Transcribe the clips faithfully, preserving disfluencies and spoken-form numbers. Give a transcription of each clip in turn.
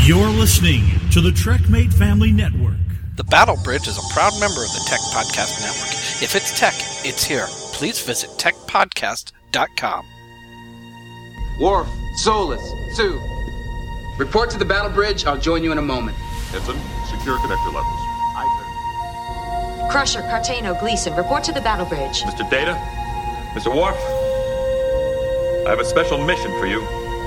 You're listening to the TrekMate Family Network. The Battle Bridge is a proud member of the Tech Podcast Network. If it's tech, it's here. Please visit tech podcast dot com. Worf, Solus, Sue. Report to the Battle Bridge. I'll join you in a moment. Ensign, secure connector levels. Aye, Crusher, Cartano, Gleason, report to the Battle Bridge. Mister Data, Mister Worf, I have a special mission for you.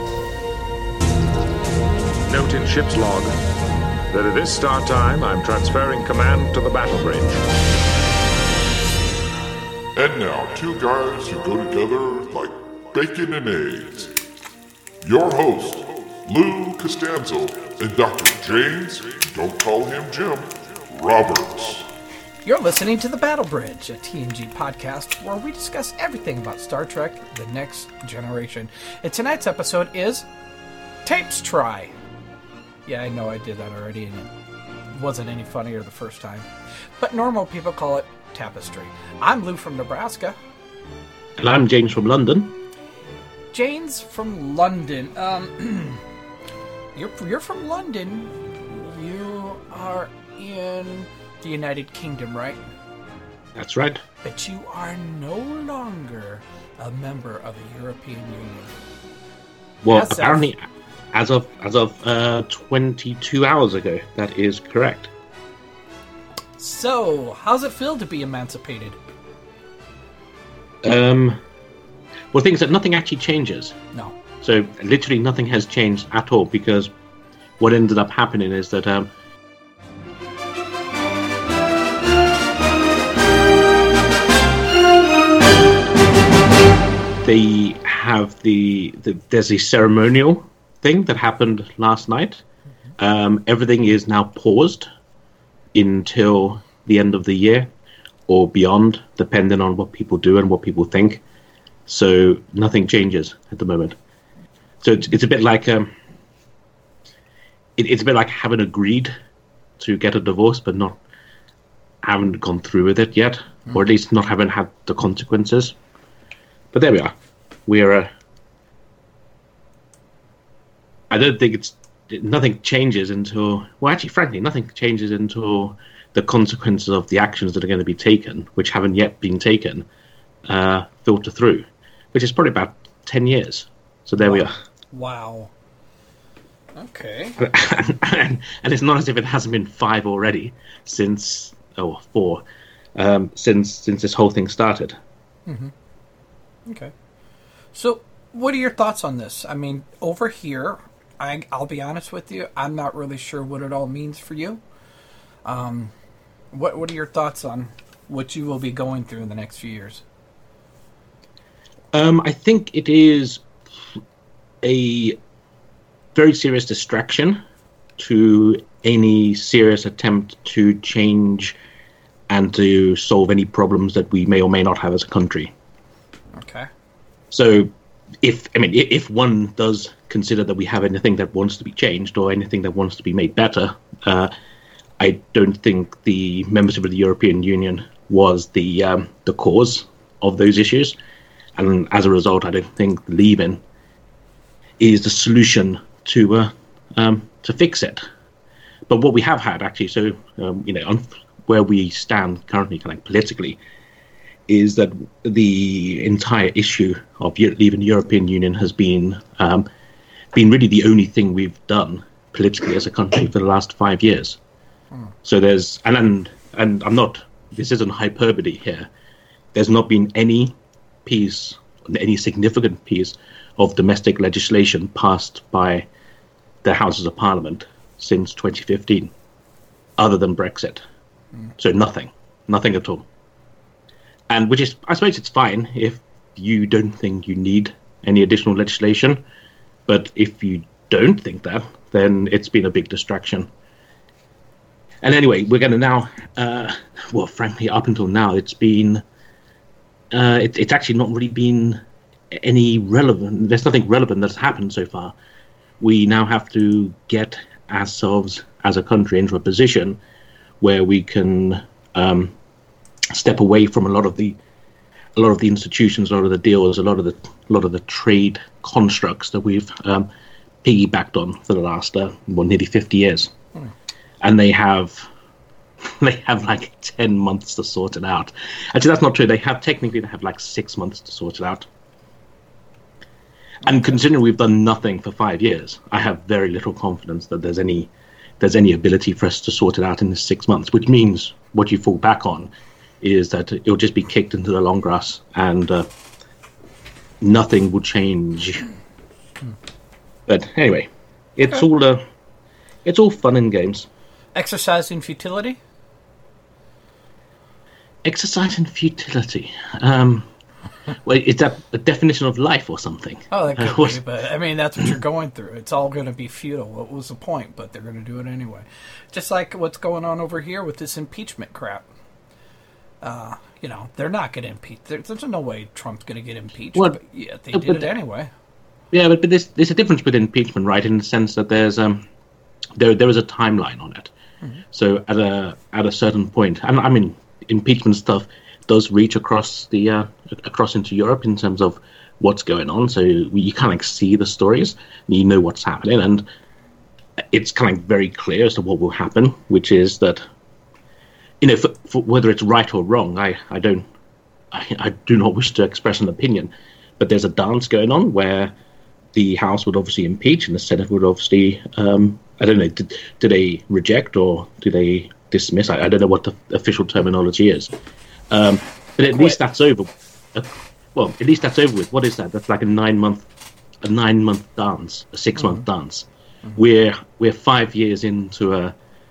Note in ship's log that at this start time, I'm transferring command to the Battle Bridge. And now, two guys who go together like bacon and eggs. Your host, Lou Costanzo, and Doctor James, don't call him Jim, Roberts. You're listening to The Battle Bridge, a T N G podcast where we discuss everything about Star Trek The Next Generation. And tonight's episode is Tapes Try. Yeah, I know I did that already, and it wasn't any funnier the first time. But normal people call it Tapestry. I'm Lou from Nebraska. And I'm James from London. James from London. Um, you're you're from London. You are in the United Kingdom, right? That's right. But you are no longer a member of the European Union. Well, As apparently, of, as of as of uh, twenty-two hours ago, that is correct. So, how's it feel to be emancipated? Um, well, things that nothing actually changes. No. So, literally nothing has changed at all, because what ended up happening is that um, they have the, the there's a ceremonial thing that happened last night. Mm-hmm. Um, everything is now paused until the end of the year or beyond, depending on what people do and what people think. So nothing changes at the moment. So it's, it's a bit like um, it, it's a bit like having agreed to get a divorce, but not having gone through with it yet, mm-hmm. or at least not having had the consequences. But there we are. We're. Uh, I don't think it's nothing changes until. Well, actually, frankly, nothing changes until the consequences of the actions that are going to be taken, which haven't yet been taken, uh, filter through, which is probably about ten years. So there wow. we are. Wow. Okay. and, and, and it's not as if it hasn't been five already since, oh, four, um, since since this whole thing started. Mm-hmm. Okay. So, what are your thoughts on this? I mean, over here, I, I'll be honest with you, I'm not really sure what it all means for you. Um, what What are your thoughts on what you will be going through in the next few years? Um, I think it is a very serious distraction to any serious attempt to change and to solve any problems that we may or may not have as a country. Okay. So, if I mean, if one does consider that we have anything that wants to be changed or anything that wants to be made better, uh, I don't think the membership of the European Union was the um, the cause of those issues, and as a result, I don't think leaving is the solution to uh, um, to fix it. But what we have had actually, so um, you know, on where we stand currently, kind of politically, is that the entire issue of leaving the European Union has been um, been really the only thing we've done politically as a country for the last five years. Hmm. So there's and, and and I'm not. This isn't hyperbole here. There's not been any piece, any significant piece of domestic legislation passed by the Houses of Parliament since twenty fifteen, other than Brexit. Hmm. So nothing, nothing at all. And which is, I suppose it's fine if you don't think you need any additional legislation. But if you don't think that, then it's been a big distraction. And anyway, we're going to now, uh, well, frankly, up until now, it's been, uh, it, it's actually not really been any relevant. There's nothing relevant that's happened so far. We now have to get ourselves as a country into a position where we can um, step away from a lot of the a lot of the institutions, a lot of the deals, a lot of the a lot of the trade constructs that we've um, piggybacked on for the last uh, well, nearly fifty years, hmm. and they have they have like ten months to sort it out. Actually, that's not true. They have technically they have like six months to sort it out. And considering we've done nothing for five years, I have very little confidence that there's any there's any ability for us to sort it out in the six months. Which means what you fall back on is that it'll just be kicked into the long grass, and uh, nothing will change. But anyway, it's okay. all uh, it's all fun and games. Exercise in futility. Exercise in futility. Um, well, is that a definition of life or something? Oh, that could uh, be, but I mean, that's what you're going through. It's all going to be futile. What was the point? But they're going to do it anyway. Just like what's going on over here with this impeachment crap. Uh, you know, they're not going to impeach. There, there's no way Trump's going to get impeached. Well, but yeah, they did it anyway. Yeah, but, but there's, there's a difference with impeachment, right? In the sense that there's um, there there is a timeline on it. Mm-hmm. So at a at a certain point, and I mean, impeachment stuff does reach across the uh, across into Europe in terms of what's going on. So we, you kind of like see the stories, and you know what's happening, and it's kind of very clear as to what will happen, which is that, you know, for, for whether it's right or wrong, I, I don't, I, I do not wish to express an opinion, but there's a dance going on where the House would obviously impeach and the Senate would obviously, um, I don't know, did, do they reject or do they dismiss? I, I don't know what the official terminology is. Um, but at least that's over. Uh, well, at least that's over with. What is that? That's like a nine month, a nine month dance, a six month mm-hmm. dance. Mm-hmm. We're we're five years into a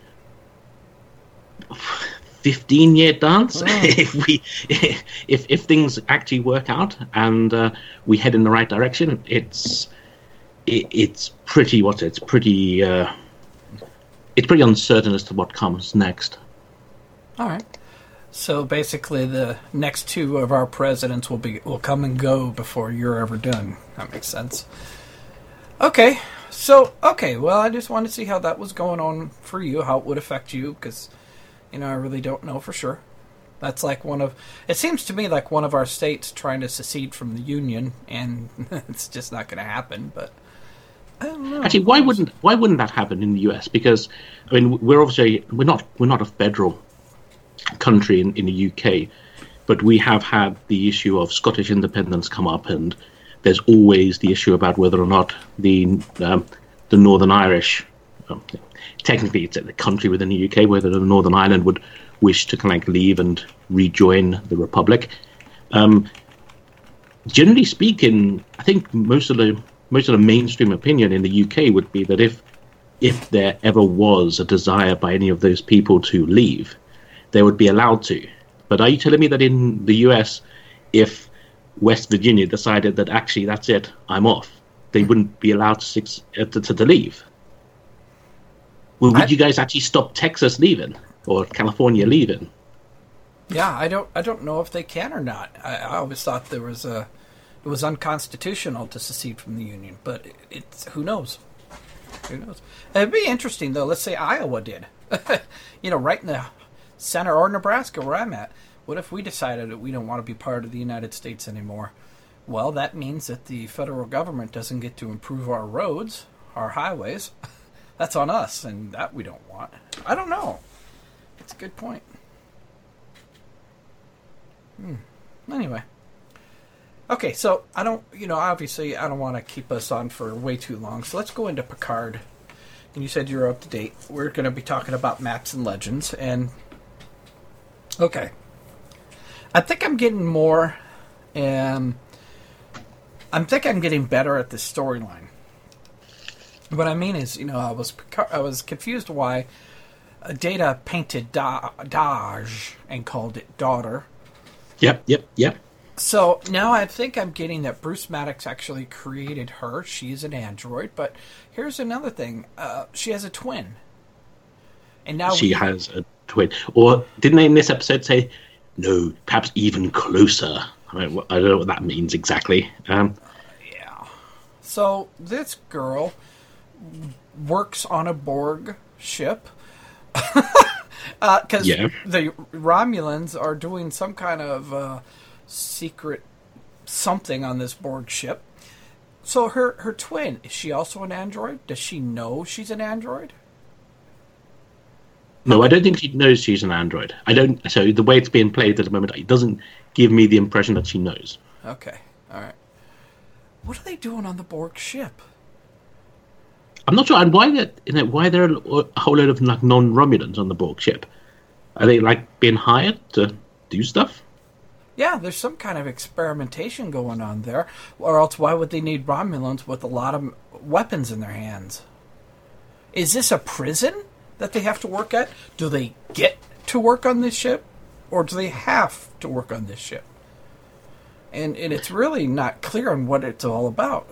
fifteen year dance. Oh. if we if if things actually work out and uh, we head in the right direction, it's it, it's pretty what it's pretty uh, it's pretty uncertain as to what comes next. All right. So basically, the next two of our presidents will be will come and go before you're ever done. That makes sense. Okay, so okay, well, I just wanted to see how that was going on for you, how it would affect you, because you know I really don't know for sure. That's like one of it seems to me like one of our states trying to secede from the Union, and it's just not going to happen. But I don't know. Actually, why wouldn't why wouldn't that happen in the U S? Because I mean, we're obviously we're not we're not a federal country in, in the U K, but we have had the issue of Scottish independence come up, and there's always the issue about whether or not the um, the Northern Irish, um, technically it's a country within the U K, whether the Northern Ireland would wish to kind of like leave and rejoin the Republic. Um, generally speaking, I think most of the most of the mainstream opinion in the U K would be that if if there ever was a desire by any of those people to leave, they would be allowed to. But are you telling me that in the U S, if West Virginia decided that actually that's it, I'm off, they wouldn't be allowed to six, uh, to, to leave? Well, would I, you guys actually stop Texas leaving or California leaving? Yeah, I don't, I don't know if they can or not. I, I always thought there was a, it was unconstitutional to secede from the Union, but it, it's who knows? Who knows? It'd be interesting though. Let's say Iowa did, you know, right in the center, or Nebraska, where I'm at. What if we decided that we don't want to be part of the United States anymore? Well, that means that the federal government doesn't get to improve our roads, our highways. That's on us, and that we don't want. I don't know. It's a good point. Hmm. Anyway. Okay, so I don't, you know, obviously I don't want to keep us on for way too long, so let's go into Picard. And you said you're up to date. We're going to be talking about Maps and Legends, and okay. I think I'm getting more, um, I think I'm getting better at this storyline. What I mean is, you know, I was I was confused why Data painted da- Daj and called it daughter. Yep, yep, yep. So now I think I'm getting that Bruce Maddox actually created her. She's an android, but here's another thing. Uh, she has a twin. And now she we... has a twin. Or didn't they in this episode say, no, perhaps even closer? I, mean, I don't know what that means exactly. Um, uh, yeah. So this girl works on a Borg ship. Because uh, yeah. the Romulans are doing some kind of uh, secret something on this Borg ship. So her, her twin, is she also an android? Does she know she's an android? No, I don't think she knows she's an android. I don't. So the way it's being played at the moment, it doesn't give me the impression that she knows. Okay, all right. What are they doing on the Borg ship? I'm not sure. And why that? You know, why there are a whole load of like non-Romulans on the Borg ship? Are they like being hired to do stuff? Yeah, there's some kind of experimentation going on there. Or else why would they need Romulans with a lot of weapons in their hands? Is this a prison that they have to work at? Do they get to work on this ship? Or do they have to work on this ship? And, and it's really not clear on what it's all about.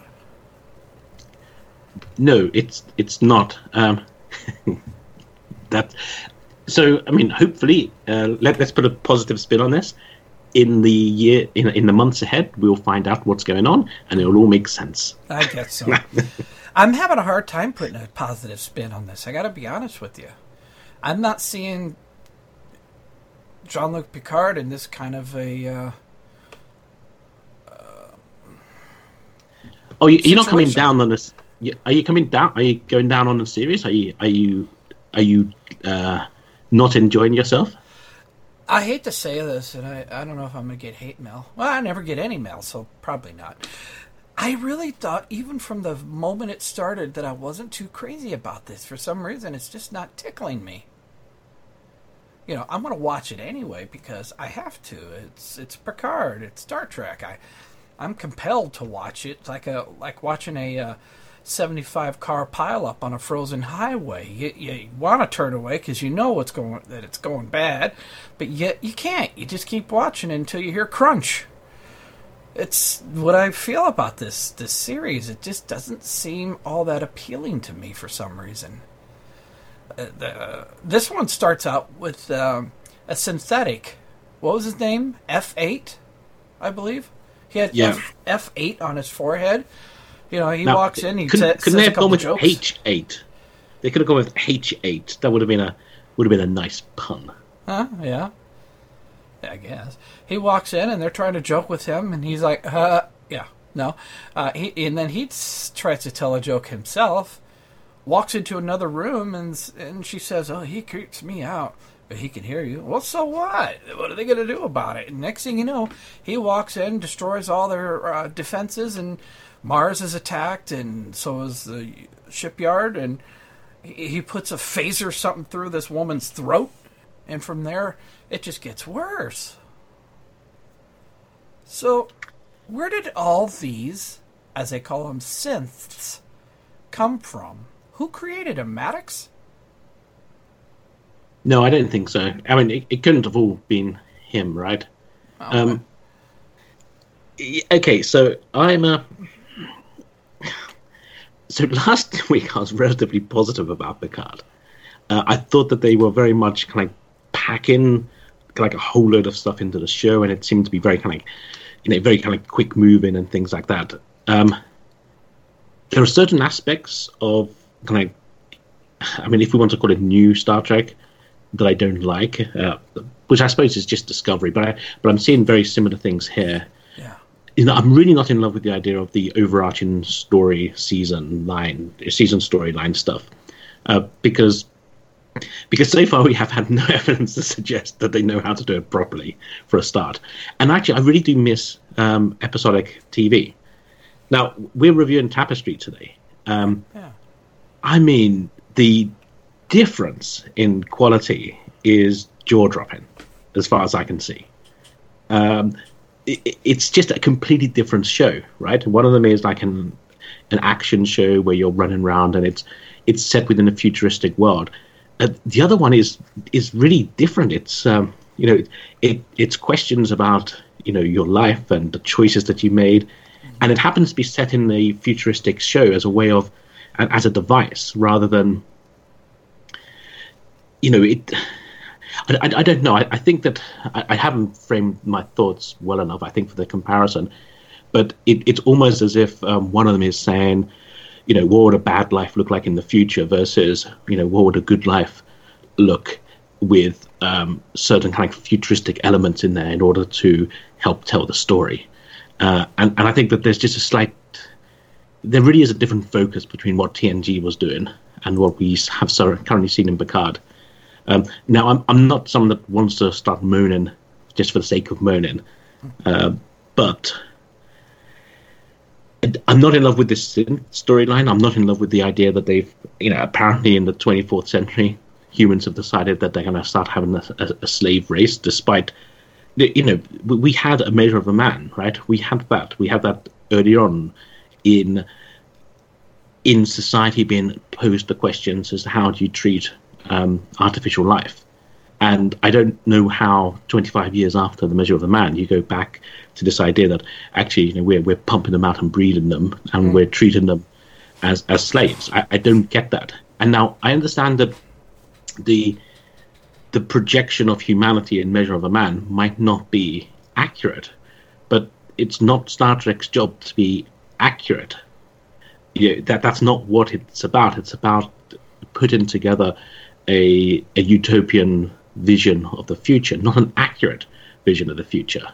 No, it's it's not. Um, that. So, I mean, hopefully, uh, let, let's put a positive spin on this. In the year, in in the months ahead, we'll find out what's going on, and it'll all make sense. I guess so. I'm having a hard time putting a positive spin on this. I got to be honest with you. I'm not seeing Jean-Luc Picard in this kind of a. Uh, uh, oh, you, you're not coming down on this. Are you coming down? Are you going down on the series? Are you are you are you uh, not enjoying yourself? I hate to say this, and I, I don't know if I'm going to get hate mail. Well, I never get any mail, so probably not. I really thought, even from the moment it started, that I wasn't too crazy about this. For some reason, it's just not tickling me. You know, I'm going to watch it anyway because I have to. It's it's Picard. It's Star Trek. I I'm compelled to watch it. It's like a like watching a uh, seventy-five car pileup on a frozen highway. You, you want to turn away because you know what's going that it's going bad, but yet you can't. You just keep watching until you hear crunch. It's what I feel about this this series. It just doesn't seem all that appealing to me for some reason. Uh, the, uh, this one starts out with um, a synthetic. What was his name? F eight, I believe. He had yeah. F, F eight on his forehead. You know, he now, walks in. He couldn't, says couldn't they have gone with jokes. H eight? They could have gone with H eight. That would have been a would have been a nice pun. Huh? Yeah. I guess he walks in and they're trying to joke with him, and he's like, "Uh, yeah, no." Uh, he and then he tries to tell a joke himself. Walks into another room and and she says, "Oh, he creeps me out." But he can hear you. Well, so what? What are they going to do about it? And next thing you know, he walks in, destroys all their uh, defenses, and Mars is attacked, and so is the shipyard, and he, he puts a phaser something through this woman's throat, and from there, it just gets worse. So, where did all these, as they call them, synths, come from? Who created them, Maddox? No, I don't think so. I mean, it, it couldn't have all been him, right? Oh, um, okay, so I'm a... So last week I was relatively positive about Picard. Uh, I thought that they were very much kind of packing like a whole load of stuff into the show, and it seemed to be very kind of, you know, very kind of quick moving and things like that. Um, there are certain aspects of kind of, I mean, if we want to call it new Star Trek, that I don't like, uh, which I suppose is just Discovery, but I, but I'm seeing very similar things here. Yeah. You know, I'm really not in love with the idea of the overarching story season line, season storyline stuff, uh, because because so far we have had no evidence to suggest that they know how to do it properly for a start. And actually, I really do miss um, episodic T V. Now, we're reviewing Tapestry today. Um, yeah. I mean, the difference in quality is jaw-dropping, as far as I can see. Um, it, it's just a completely different show, right? One of them is like an an action show where you're running around and it's it's set within a futuristic world. Uh, the other one is is really different. It's um, you know it it's questions about you know your life and the choices that you made, and it happens to be set in a futuristic show as a way of as a device rather than you know it. I, I, I don't know. I, I think that I, I haven't framed my thoughts well enough, I think, for the comparison. But it, it's almost as if um, one of them is saying, you know, what would a bad life look like in the future versus, you know, what would a good life look with um, certain kind of futuristic elements in there in order to help tell the story. Uh, and, and I think that there's just a slight there really is a different focus between what T N G was doing and what we have currently seen in Picard. Um, now, I'm I'm not someone that wants to start moaning just for the sake of moaning, uh, but I'm not in love with this storyline. I'm not in love with the idea that they've, you know, apparently in the twenty-fourth century, humans have decided that they're going to start having a, a, a slave race, despite, you know, we had a Measure of a Man, right? We had that. We had that earlier on in in society being posed the questions as to how do you treat um, artificial life. And I don't know how twenty-five years after the Measure of a Man, you go back to this idea that actually, you know, we're we're pumping them out and breeding them, and mm. we're treating them as as slaves. I, I don't get that. And now I understand that the the projection of humanity in Measure of a Man might not be accurate, but it's not Star Trek's job to be accurate. Yeah, that that's not what it's about. It's about putting together a a utopian vision of the future, not an accurate vision of the future.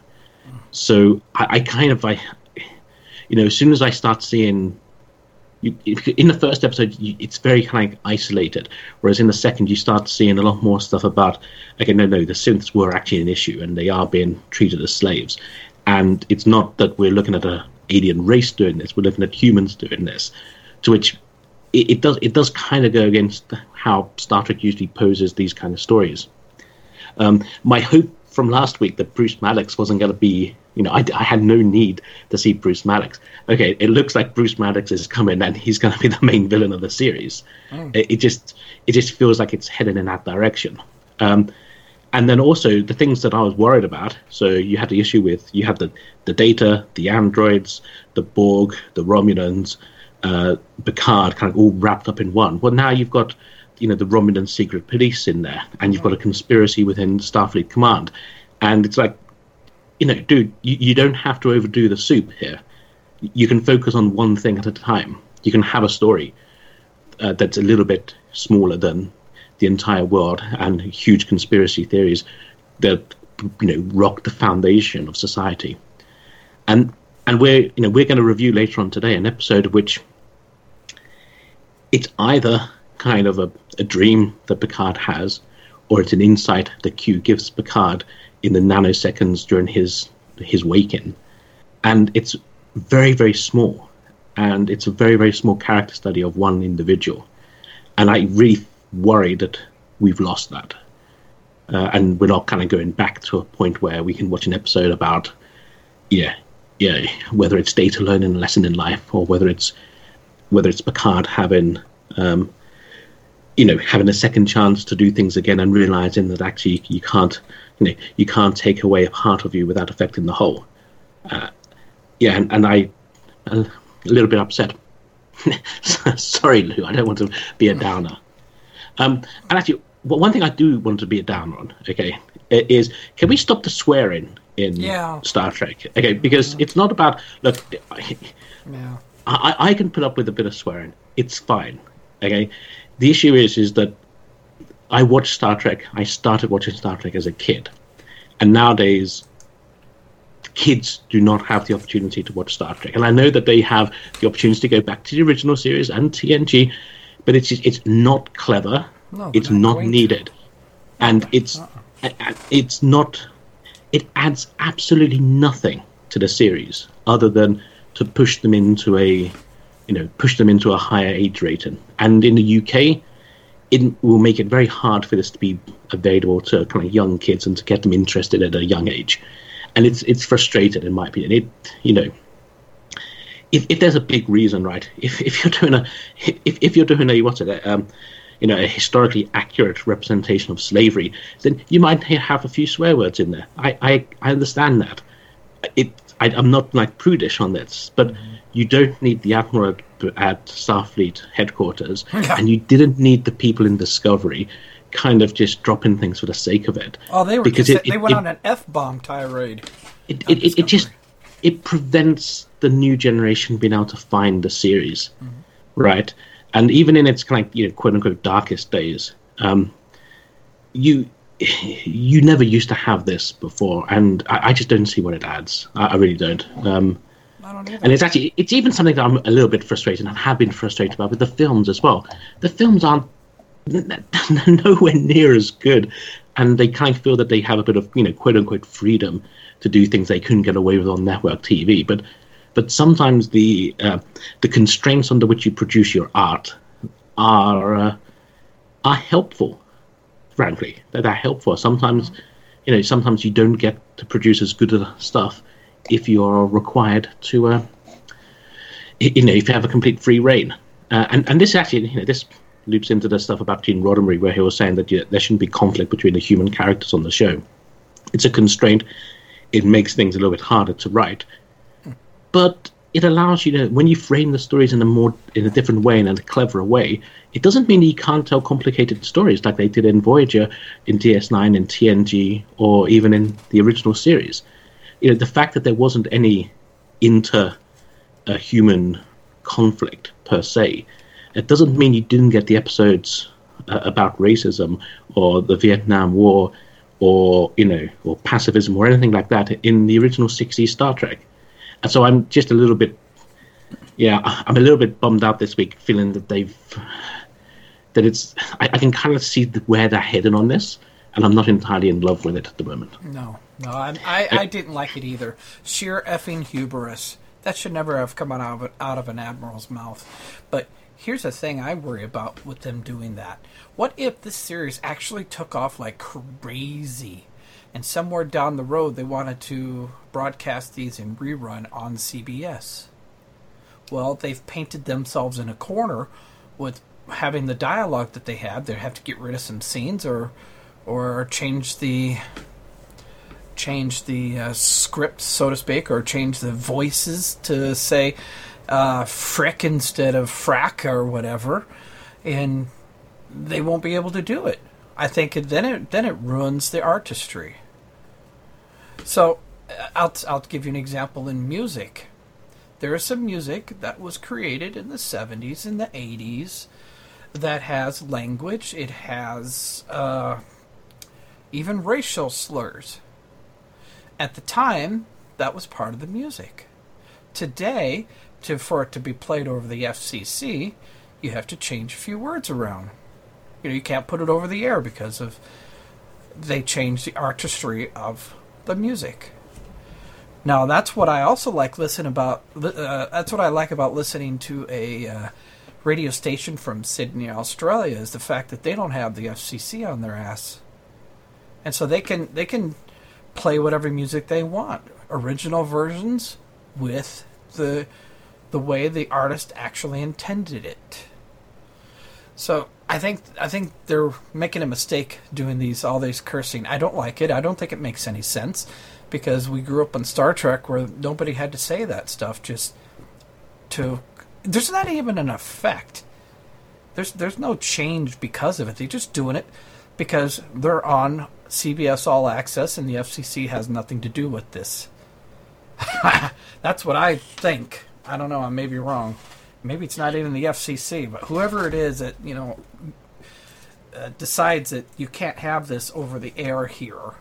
So I, I kind of, I, you know, as soon as I start seeing, you, in the first episode, you, it's very kind of isolated, whereas in the second, you start seeing a lot more stuff about, okay, no, no, the synths were actually an issue, and they are being treated as slaves. And it's not that we're looking at an alien race doing this, we're looking at humans doing this, to which it, it does it does kind of go against how Star Trek usually poses these kind of stories. Um, my hope from last week that Bruce Maddox wasn't going to be, you know, I, I had no need to see Bruce Maddox. Okay, it looks like Bruce Maddox is coming and he's going to be the main villain of the series. Mm. It, it just it just feels like it's headed in that direction. Um, and then also the things that I was worried about. So you had the issue with, you had the, the Data, the androids, the Borg, the Romulans, uh, Picard, kind of all wrapped up in one. Well, now you've got, you know, the Romulan secret police in there, and you've got a conspiracy within Starfleet Command. And it's like, you know, dude, you, you don't have to overdo the soup here. You can focus on one thing at a time. You can have a story uh, that's a little bit smaller than the entire world and huge conspiracy theories that, you know, rock the foundation of society. And and we're, you know, we're going to review later on today an episode which it's either kind of a, a dream that Picard has, or it's an insight that Q gives Picard in the nanoseconds during his his waking. And it's very, very small. And it's a very, very small character study of one individual. And I really worry that we've lost that. Uh, and we're not kind of going back to a point where we can watch an episode about, yeah, yeah, whether it's Data learning a lesson in life, or whether it's whether it's Picard having um, you know, having a second chance to do things again and realizing that actually you can't, you know, you can't take away a part of you without affecting the whole. Uh, yeah, and, and I, I'm a little bit upset. Sorry, Lou, I don't want to be a downer. Um, and actually, one thing I do want to be a downer on, okay, is can we stop the swearing in yeah. Star Trek? Okay, because yeah. it's not about, look, yeah. I, I can put up with a bit of swearing. It's fine, okay? The issue is, is that I watched Star Trek. I started watching Star Trek as a kid. And nowadays, kids do not have the opportunity to watch Star Trek. And I know that they have the opportunity to go back to the original series and T N G, but it's just, it's not clever. No, it's not needed. To. And it's uh-uh. it's not... It adds absolutely nothing to the series other than to push them into a... you know, push them into a higher age rating. And in the U K, it will make it very hard for this to be available to kind of young kids and to get them interested at a young age. And it's it's frustrating, in my opinion. It, you know, if if there's a big reason, right? If if you're doing a if if you're doing a what's it, um, you know, a historically accurate representation of slavery, then you might have a few swear words in there. I I, I understand that. It I, I'm not like prudish on this, but. Mm-hmm. You don't need the Admiral at Starfleet headquarters, yeah. and you didn't need the people in Discovery kind of just dropping things for the sake of it. Oh, they were because just, it, they it, went it, on an F-bomb tirade. It it, it, it just it prevents the new generation being able to find the series, mm-hmm. right? And even in its kind of, you know, quote unquote darkest days, um, you you never used to have this before, and I, I just don't see what it adds. I, I really don't. Um, I don't either. And it's actually, it's even something that I'm a little bit frustrated, and I have been frustrated about with the films as well. The films aren't nowhere near as good, and they kind of feel that they have a bit of, you know, quote unquote freedom to do things they couldn't get away with on network T V. But but sometimes the uh, the constraints under which you produce your art are uh, are helpful. Frankly, that are helpful. Sometimes, you know, sometimes you don't get to produce as good stuff if you're required to, uh, you know, if you have a complete free reign. Uh, and and this actually, you know, this loops into the stuff about Gene Roddenberry, where he was saying that you, there shouldn't be conflict between the human characters on the show. It's a constraint. It makes things a little bit harder to write, but it allows you to, when you frame the stories in a more, in a different way, in a cleverer way, it doesn't mean you can't tell complicated stories like they did in Voyager, in D S nine, in T N G, or even in the original series. You know, the fact that there wasn't any inter-human uh, conflict per se, it doesn't mean you didn't get the episodes uh, about racism or the Vietnam War or, you know, or pacifism or anything like that in the original sixties Star Trek. And so I'm just a little bit, yeah, I'm a little bit bummed out this week, feeling that they've, that it's, I, I can kind of see the, where they're heading on this, and I'm not entirely in love with it at the moment. No, no, I, I, I didn't like it either. Sheer effing hubris. That should never have come out of, out of an admiral's mouth. But here's the thing I worry about with them doing that. What if this series actually took off like crazy, and somewhere down the road they wanted to broadcast these in rerun on C B S? Well, they've painted themselves in a corner with having the dialogue that they have. They have to get rid of some scenes or or change the change the uh, script, so to speak, or change the voices to say uh, frick instead of frack or whatever, and they won't be able to do it. I think it, then it then it ruins the artistry. So I'll I'll give you an example in music. There is some music that was created in the seventies and the eighties that has language. It has uh, even racial slurs. At the time, that was part of the music. Today, to for it to be played over the F C C, you have to change a few words around. You know, you can't put it over the air because of they changed the artistry of the music. Now, that's what I also like listen about. Uh, that's what I like about listening to a uh, radio station from Sydney, Australia, is the fact that they don't have the F C C on their ass, and so they can they can play whatever music they want, original versions with the the way the artist actually intended it. So I think I think they're making a mistake doing these all these cursing. I don't like it. I don't think it makes any sense, because we grew up on Star Trek where nobody had to say that stuff. Just to there's not even an effect. There's there's no change because of it. They're just doing it because they're on C B S All Access and the F C C has nothing to do with this. That's what I think. I don't know. I may be wrong. Maybe it's not even the F C C, but whoever it is that, you know, uh, decides that you can't have this over the air here.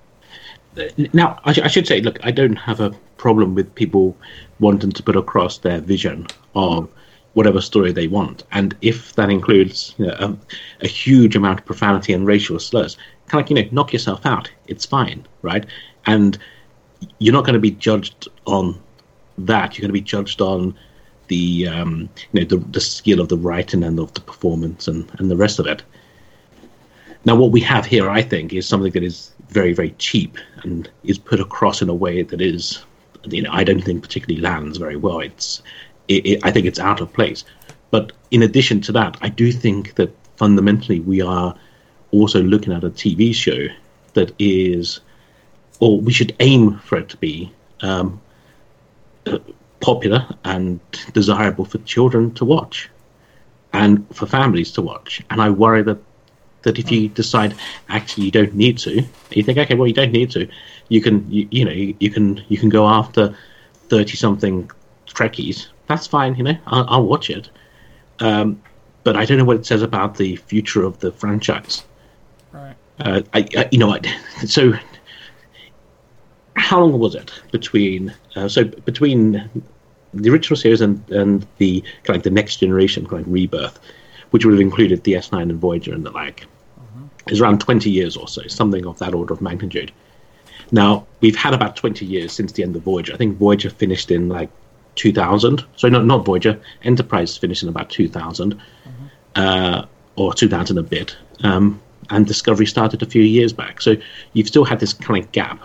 Now, I, sh- I should say, look, I don't have a problem with people wanting to put across their vision of whatever story they want. And if that includes, you know, a, a huge amount of profanity and racial slurs, kind of, you know, knock yourself out. It's fine, right? And you're not going to be judged on that. You're going to be judged on the um, you know the, the skill of the writing and of the performance and, and the rest of it. Now, what we have here, I think, is something that is very, very cheap and is put across in a way that is, you know, I don't think particularly lands very well. It's, it, it, I think it's out of place. But in addition to that, I do think that fundamentally we are also looking at a T V show that is, or we should aim for it to be, um, uh, popular and desirable for children to watch and for families to watch. And I worry that that if you decide actually you don't need to, you think, okay, well, you don't need to, you can you, you know you, you can you can go after thirty something Trekkies. That's fine, you know, I'll, I'll watch it. Um, but I don't know what it says about the future of the franchise. Right. Uh, I, I you know I, so. How long was it between? Uh, so between the original series and, and the kind of like the next generation, kind of like Rebirth, which would have included D S nine and Voyager and the like, mm-hmm. is around twenty years or so, something of that order of magnitude. Now, we've had about twenty years since the end of Voyager. I think Voyager finished in like two thousand. So no, not Voyager. Enterprise finished in about two thousand, mm-hmm. uh, or two thousand a bit. Um, and Discovery started a few years back. So you've still had this kind of gap.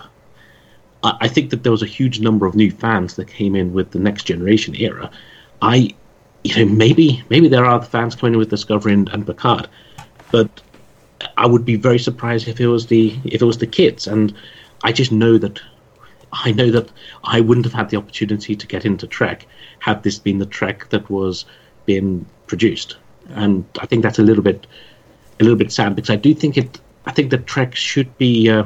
I, I think that there was a huge number of new fans that came in with the Next Generation era. I, you know, maybe maybe there are fans coming in with Discovery and, and Picard, but I would be very surprised if it was the if it was the kids. And I just know that I know that I wouldn't have had the opportunity to get into Trek had this been the Trek that was being produced. And I think that's a little bit a little bit sad, because I do think it I think that Trek should be uh,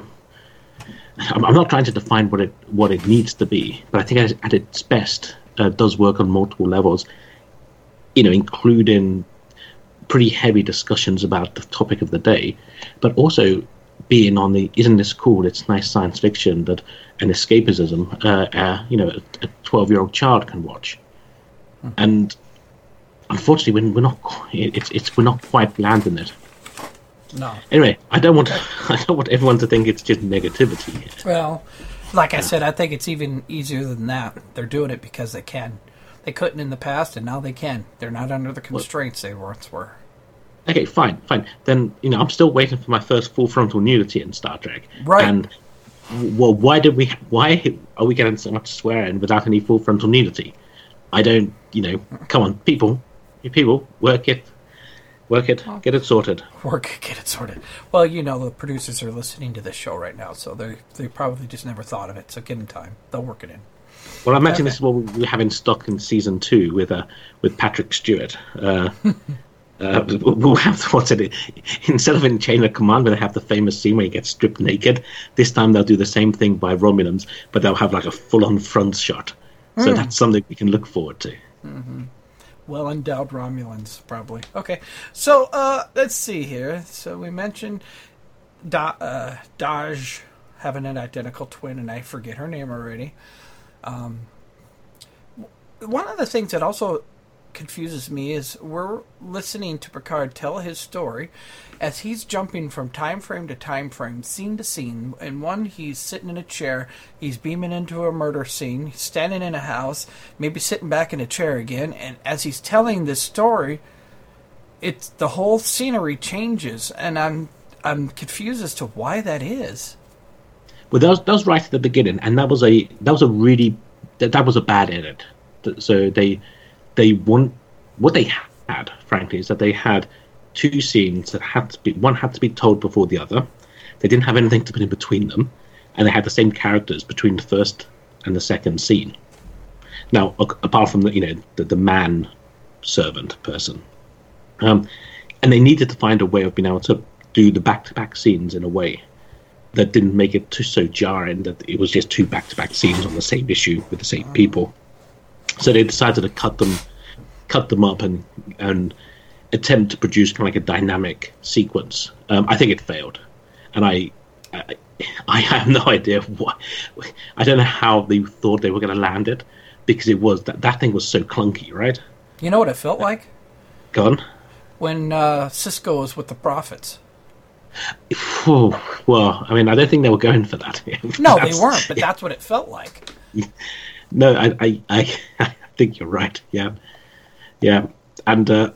I'm, I'm not trying to define what it what it needs to be, but I think at, at its best uh, does work on multiple levels, you know, including pretty heavy discussions about the topic of the day, but also being on the, isn't this cool, it's nice science fiction that an escapism, uh, uh, you know, a twelve-year-old child can watch. Mm-hmm. And unfortunately, we're, we're not, it's, it's, we're not quite landing it. No. Anyway, I don't want, I don't want everyone to think it's just negativity. Well, like I said, I think it's even easier than that. They're doing it because they can. They couldn't in the past, and now they can. They're not under the constraints well, they once were. Okay, fine, fine. Then, you know, I'm still waiting for my first full frontal nudity in Star Trek. Right. And, well, why did we? Why are we getting so much swearing without any full frontal nudity? I don't, you know. Come on, people, you people, work it, work it, get it sorted. Work it, get it sorted. Well, you know, the producers are listening to this show right now, so they they probably just never thought of it. So give them time; they'll work it in. Well, I imagine okay. This is what we have in stock in season two with uh, with Patrick Stewart. Uh, Uh, we'll have what's it instead of in Chain of Command where they have the famous scene where he gets stripped naked. This time they'll do the same thing by Romulans, but they'll have like a full-on front shot. Mm. So that's something we can look forward to. Mm-hmm. Well endowed Romulans, probably. Okay, so uh, let's see here. So we mentioned da- uh, Daj having an identical twin, and I forget her name already. Um, one of the things that also confuses me is we're listening to Picard tell his story as he's jumping from time frame to time frame, scene to scene. In one, he's sitting in a chair, he's beaming into a murder scene, he's standing in a house, maybe sitting back in a chair again, and as he's telling this story, it's the whole scenery changes, and I'm I'm confused as to why that is. Well, that was, that was right at the beginning, and that was a that was a really that, that was a bad edit. So they. They want what they had, frankly, is that they had two scenes that had to be one had to be told before the other. They didn't have anything to put in between them, and they had the same characters between the first and the second scene. Now, apart from the you know the, the man servant person, um, and they needed to find a way of being able to do the back-to-back scenes in a way that didn't make it too so jarring that it was just two back-to-back scenes on the same issue with the same people. So they decided to cut them, cut them up, and and attempt to produce kind of like a dynamic sequence. Um, I think it failed, and I, I, I have no idea why. I don't know how they thought they were going to land it, because it was that that thing was so clunky, right? You know what it felt like? Go on. When uh, Sisko was with the Prophets. Oh, well, I mean, I don't think they were going for that. No, they weren't, but that's what it felt like. No, I, I, I, I think you're right. Yeah, yeah, and uh,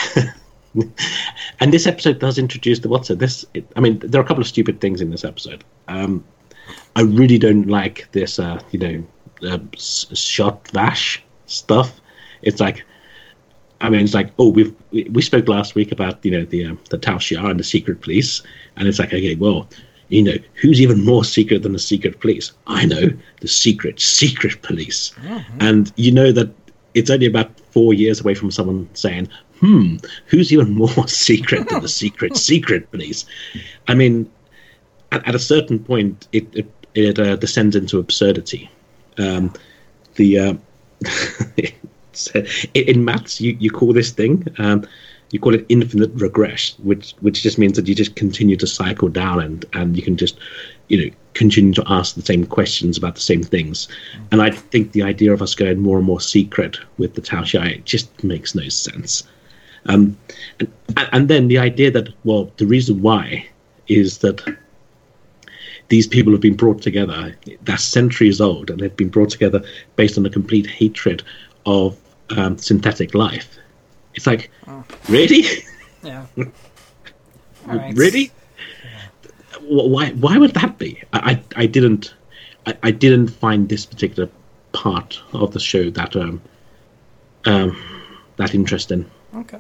and this episode does introduce the what's it? This, it, I mean, there are a couple of stupid things in this episode. Um, I really don't like this, uh, you know, uh, shot vash stuff. It's like, I mean, it's like, oh, we've we spoke last week about you know the uh, the Tal Shiar and the secret police, and it's like, okay, well. You know, who's even more secret than the secret police? I know, the secret, secret police. Mm-hmm. And you know that it's only about four years away from someone saying, hmm, who's even more secret than the secret, secret police? I mean, at, at a certain point, it it, it uh, descends into absurdity. Um, the uh, in maths, you, you call this thing, um, you call it infinite regress, which which just means that you just continue to cycle down and, and you can just, you know, continue to ask the same questions about the same things. And I think the idea of us going more and more secret with the Tal Shiar just makes no sense. Um, and, and then the idea that, well, the reason why is that these people have been brought together, they're centuries old, and they've been brought together based on a complete hatred of um, synthetic life. It's like, oh. Really? Yeah. Right. Really? Yeah. Why? Why would that be? I, I, I didn't. I, I didn't find this particular part of the show that um, um, that interesting. Okay.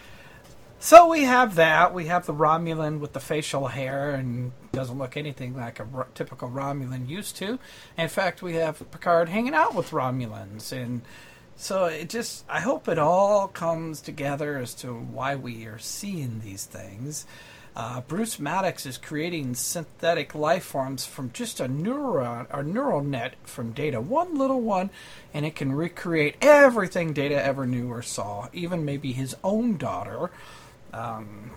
So we have that. We have the Romulan with the facial hair and doesn't look anything like a r- typical Romulan used to. In fact, we have Picard hanging out with Romulans. And so it just, I hope it all comes together as to why we are seeing these things. Uh, Bruce Maddox is creating synthetic life forms from just a neuron, a neural net from Data, one little one, and it can recreate everything Data ever knew or saw, even maybe his own daughter. Um,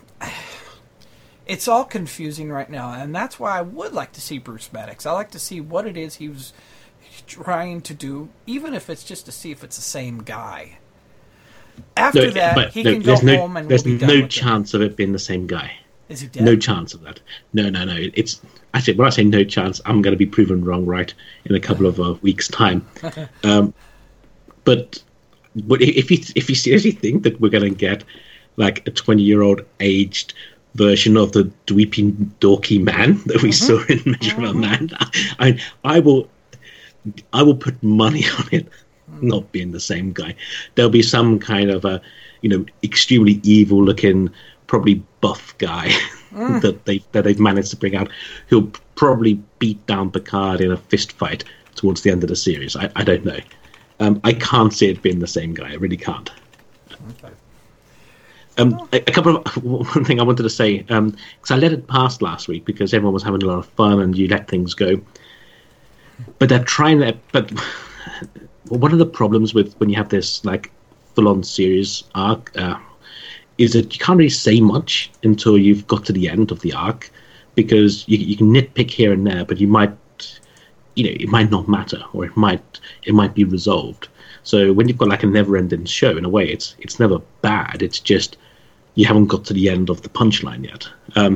it's all confusing right now, and that's why I would like to see Bruce Maddox. I like to see what it is he was trying to do, even if it's just to see if it's the same guy. After no, that, he no, can go no, home and there's we'll be done no with chance it. of it being the same guy. Is he dead? No chance of that. No, no, no. It's actually when I say no chance, I'm going to be proven wrong right in a couple of uh, weeks' time. um, but but if you if you seriously think that we're going to get like a twenty-year-old aged version of the dweepy, dorky man that we mm-hmm. saw in Measure mm-hmm. of a Man, I, I will, I will put money on it not being the same guy. There'll be some kind of a, you know, extremely evil-looking, probably buff guy mm. that they that they've managed to bring out, who'll probably beat down Picard in a fist fight towards the end of the series. I, I don't know. Um, I can't see it being the same guy. I really can't. Okay. Um, a, a couple of one thing I wanted to say, because um, I let it pass last week because everyone was having a lot of fun and you let things go. But they're trying that. But one of the problems with when you have this like full-on series arc uh, is that you can't really say much until you've got to the end of the arc, because you, you can nitpick here and there, but you might, you know, it might not matter, or it might it might be resolved. So when you've got like a never-ending show, in a way, it's it's never bad. It's just you haven't got to the end of the punchline yet. Um,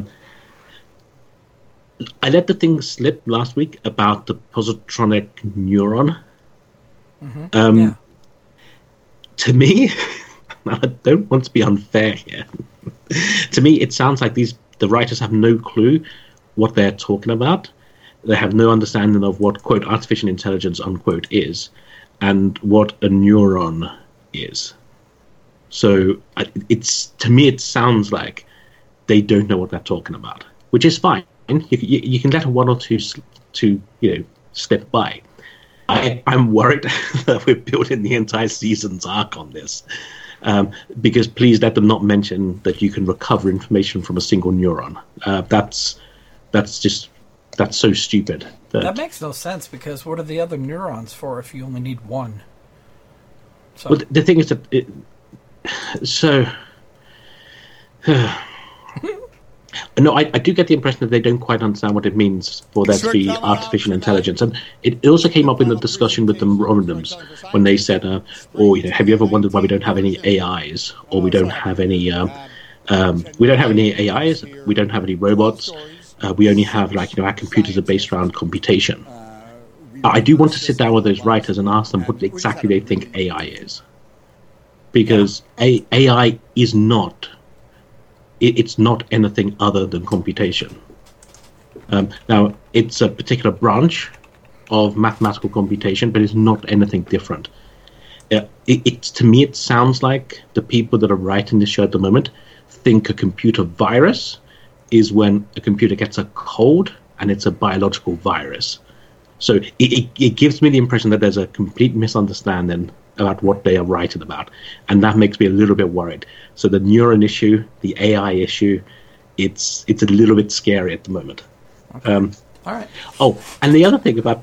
I let the thing slip last week about the positronic neuron. Mm-hmm. Um, yeah. To me, I don't want to be unfair here. To me, it sounds like these the writers have no clue what they're talking about. They have no understanding of what, quote, artificial intelligence, unquote, is, and what a neuron is. So it's to me, it sounds like they don't know what they're talking about, which is fine. You, you, you can let a one or two to you know slip by. I, I'm worried that we're building the entire season's arc on this, um, because please let them not mention that you can recover information from a single neuron. Uh, that's that's just that's so stupid. That, that makes no sense, because what are the other neurons for if you only need one? So well, the, the thing is that it, so. No, I, I do get the impression that they don't quite understand what it means for there to be artificial intelligence. And it, it also came up in the discussion with the Romulans when they said, uh, oh, you know, have you ever wondered why we don't have any A Is, or we don't have any, um, um, we don't have any A Is, we don't have any robots, uh, we only have, like, you know, our computers are based around computation. I do want to sit down with those writers and ask them what exactly they think A I is. Because A- AI is not... it's not anything other than computation. Um, now, it's a particular branch of mathematical computation, but it's not anything different. Uh, it, it's to me, it sounds like the people that are writing this show at the moment think a computer virus is when a computer gets a cold and it's a biological virus. So it, it, it gives me the impression that there's a complete misunderstanding about what they are writing about, and that makes me a little bit worried. So the neuron issue, the A I issue, it's it's a little bit scary at the moment. Okay. Um, All right. Oh, and the other thing about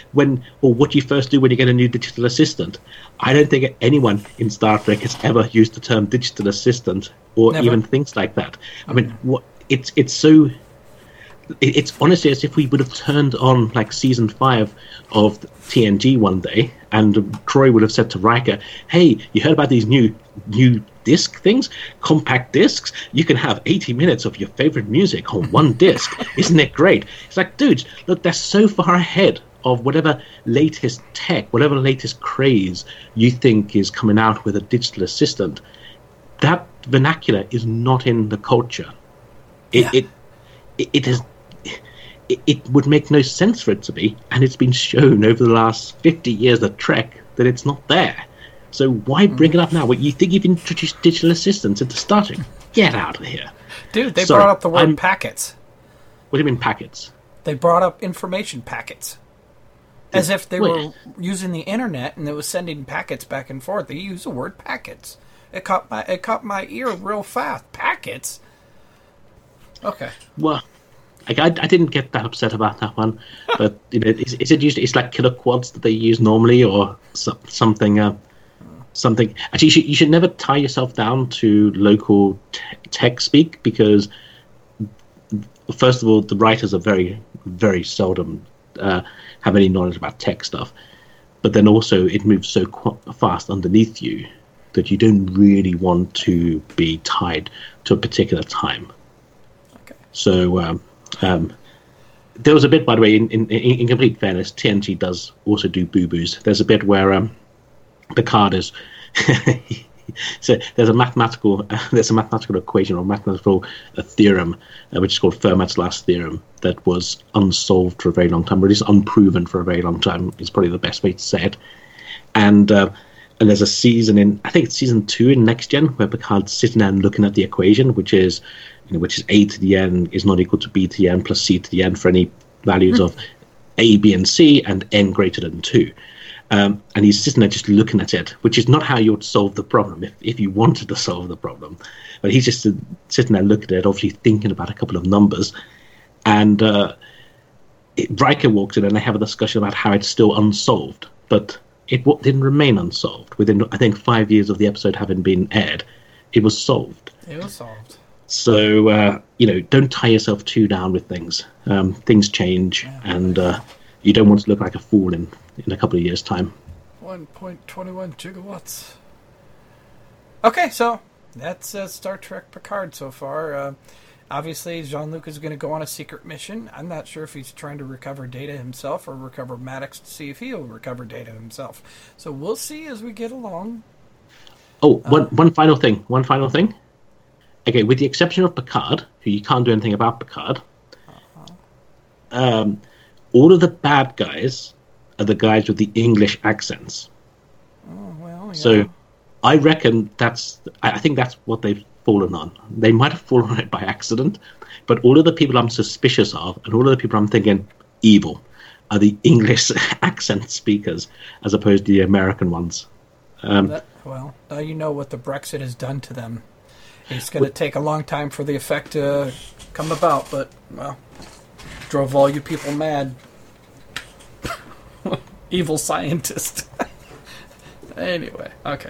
when, or what you first do when you get a new digital assistant. I don't think anyone in Star Trek has ever used the term digital assistant or Never. even things like that. I mean, what it's it's so. It's honestly as if we would have turned on like season five of T N G one day, and Troy would have said to Riker, "Hey, you heard about these new new disc things? Compact discs? You can have eighty minutes of your favorite music on one disc. Isn't it great?" It's like, dudes, look, they're so far ahead of whatever latest tech, whatever latest craze you think is coming out with a digital assistant. That vernacular is not in the culture. It Yeah. it, it it is. It, it would make no sense for it to be, and it's been shown over the last fifty years of Trek that it's not there. So why bring it up now? What, you think you've introduced digital assistants into Star Trek? Get out of here. Dude, they Sorry, brought up the word I'm- packets. What do you mean packets? They brought up information packets. As if they Wait. were using the internet and it was sending packets back and forth. They use the word packets. It caught my it caught my ear real fast. Packets? Okay. Well, like, I, I didn't get that upset about that one, but you know, is, is it usually it's like killer quads that they use normally, or so, something? Uh, something. Actually, you should, you should never tie yourself down to local te- tech speak, because first of all, the writers are very, very seldom uh, have any knowledge about tech stuff. But then also, it moves so qu- fast underneath you that you don't really want to be tied to a particular time. Okay. So. Um, Um, there was a bit, by the way, in, in, in complete fairness, T N G does also do boo-boos. There's a bit where um, Picard is... so there's a mathematical uh, there's a mathematical equation or mathematical uh, theorem, uh, which is called Fermat's last theorem, that was unsolved for a very long time, or at least unproven for a very long time, is probably the best way to say it. And uh, and there's a season in, I think it's season two in Next Gen, where Picard's sitting there and looking at the equation, which is... You know, which is a to the n is not equal to b to the n plus c to the n for any values of a, b, and c, and n greater than two. Um, and he's sitting there just looking at it, which is not how you would solve the problem if, if you wanted to solve the problem. But he's just uh, sitting there looking at it, obviously thinking about a couple of numbers. And uh, it, Riker walks in and they have a discussion about how it's still unsolved. But it w- didn't remain unsolved. Within, I think, five years of the episode having been aired, it was solved. It was solved. So, uh, you know, don't tie yourself too down with things. Um, things change, yeah, and uh, you don't want to look like a fool in, in a couple of years' time. one point two one gigawatts. Okay, so that's uh, Star Trek Picard so far. Uh, obviously, Jean-Luc is going to go on a secret mission. I'm not sure if he's trying to recover data himself or recover Maddox to see if he'll recover data himself. So we'll see as we get along. Oh, uh, one, one final thing. One final thing. Okay, with the exception of Picard, who you can't do anything about Picard, uh-huh. um, all of the bad guys are the guys with the English accents. Oh, well, yeah. So I reckon that's, I think that's what they've fallen on. They might have fallen on it by accident, but all of the people I'm suspicious of, and all of the people I'm thinking evil, are the English accent speakers, as opposed to the American ones. Um, that, well, now you know what the Brexit has done to them. It's going to take a long time for the effect to come about, but, well, drove all you people mad. Evil scientist. Anyway, okay.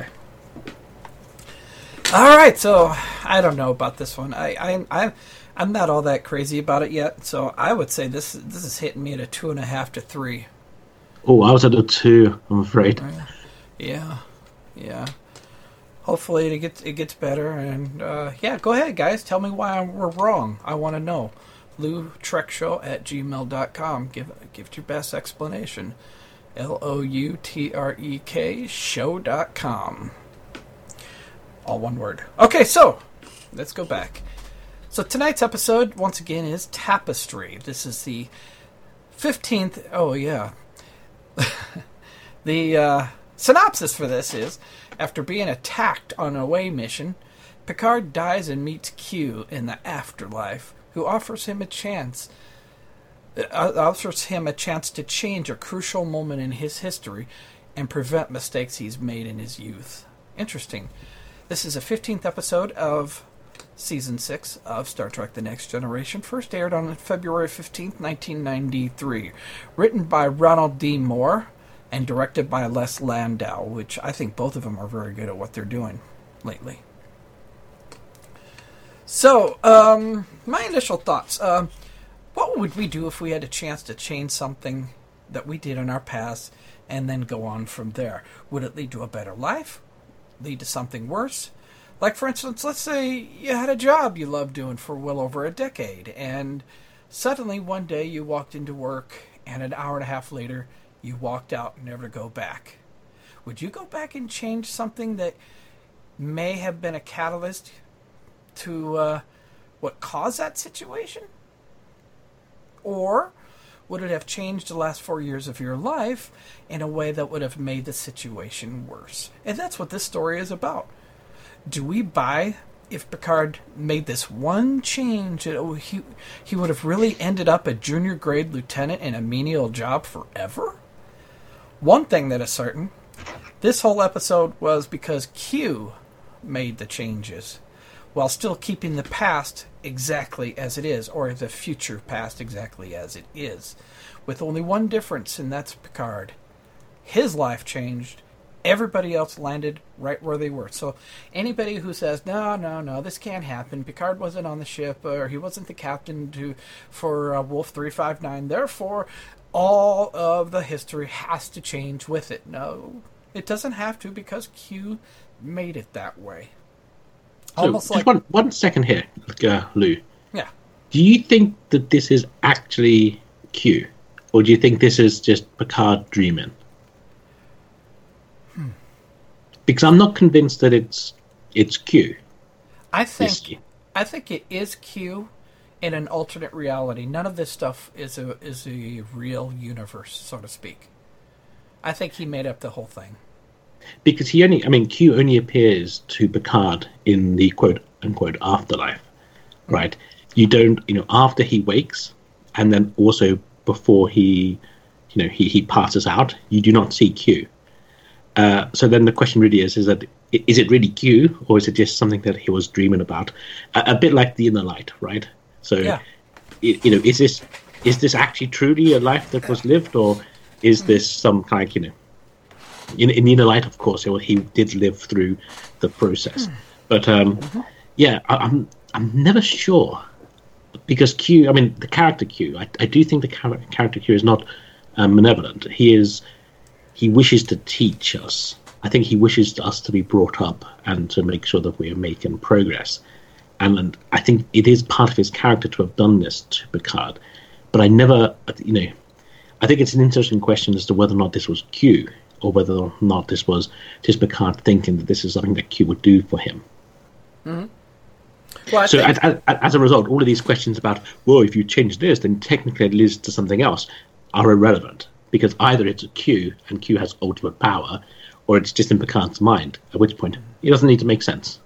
All right, so I don't know about this one. I, I, I, I'm not all that crazy about it yet, so I would say this this is hitting me at a two and a half to three. Oh, I was at a two, I'm afraid. Yeah, yeah. Hopefully it gets it gets better, and uh, yeah, go ahead, guys. Tell me why we're wrong. I want to know. Lou Trek Show at gmail dot com. Give give it your best explanation. L O U T R E K show dot com. All one word. Okay, so let's go back. So tonight's episode, once again, is Tapestry. This is the fifteenth. Oh, yeah. the uh, synopsis for this is, after being attacked on an away mission, Picard dies and meets Q in the afterlife, who offers him a chance uh, offers him a chance to change a crucial moment in his history and prevent mistakes he's made in his youth. Interesting. This is a fifteenth episode of Season six of Star Trek The Next Generation first aired on February fifteenth, nineteen ninety-three. Written by Ronald D. Moore and directed by Les Landau, which I think both of them are very good at what they're doing lately. So, um, my initial thoughts. Um, what would we do if we had a chance to change something that we did in our past and then go on from there? Would it lead to a better life? Lead to something worse? Like, for instance, let's say you had a job you loved doing for well over a decade, and suddenly one day you walked into work, and an hour and a half later, you walked out never to go back. Would you go back and change something that may have been a catalyst to uh, what caused that situation? Or would it have changed the last four years of your life in a way that would have made the situation worse? And that's what this story is about. Do we buy if Picard made this one change that oh, he, he would have really ended up a junior grade lieutenant in a menial job forever? One thing that is certain, this whole episode was because Q made the changes, while still keeping the past exactly as it is, or the future past exactly as it is, with only one difference, and that's Picard. His life changed. Everybody else landed right where they were. So anybody who says, no, no, no, this can't happen, Picard wasn't on the ship, or he wasn't the captain to, for uh, Wolf three five nine, therefore all of the history has to change with it. No, it doesn't have to, because Q made it that way. So, Almost just like one, one second here, uh, Lou. Yeah. Do you think that this is actually Q? Or do you think this is just Picard dreaming? Hmm. Because I'm not convinced that it's it's Q. I think I think it is Q in an alternate reality. None of this stuff is a is a real universe, so to speak. I think he made up the whole thing. Because he only, I mean, Q only appears to Picard in the quote unquote afterlife, right? You don't, you know, after he wakes, and then also before he, you know, he, he passes out, you do not see Q. Uh, so then the question really is: is that is it really Q, or is it just something that he was dreaming about? A, a bit like the Inner Light, right? So, yeah. it, you know, is this is this actually truly a life that was lived, or is this some kind, you know? In, in the Inner Light, of course, he did live through the process, but um, mm-hmm. yeah, I, I'm I'm never sure, because Q. I mean, the character Q. I, I do think the char- character Q is not um, malevolent. He is. He wishes to teach us. I think he wishes us to be brought up and to make sure that we are making progress. And, and I think it is part of his character to have done this to Picard. But I never, you know, I think it's an interesting question as to whether or not this was Q, or whether or not this was just Picard thinking that this is something that Q would do for him. Mm-hmm. Well, so think... as, as, as a result, all of these questions about, well, if you change this, then technically it leads to something else, are irrelevant. Because either it's a Q, and Q has ultimate power, or it's just in Picard's mind, at which point it doesn't need to make sense.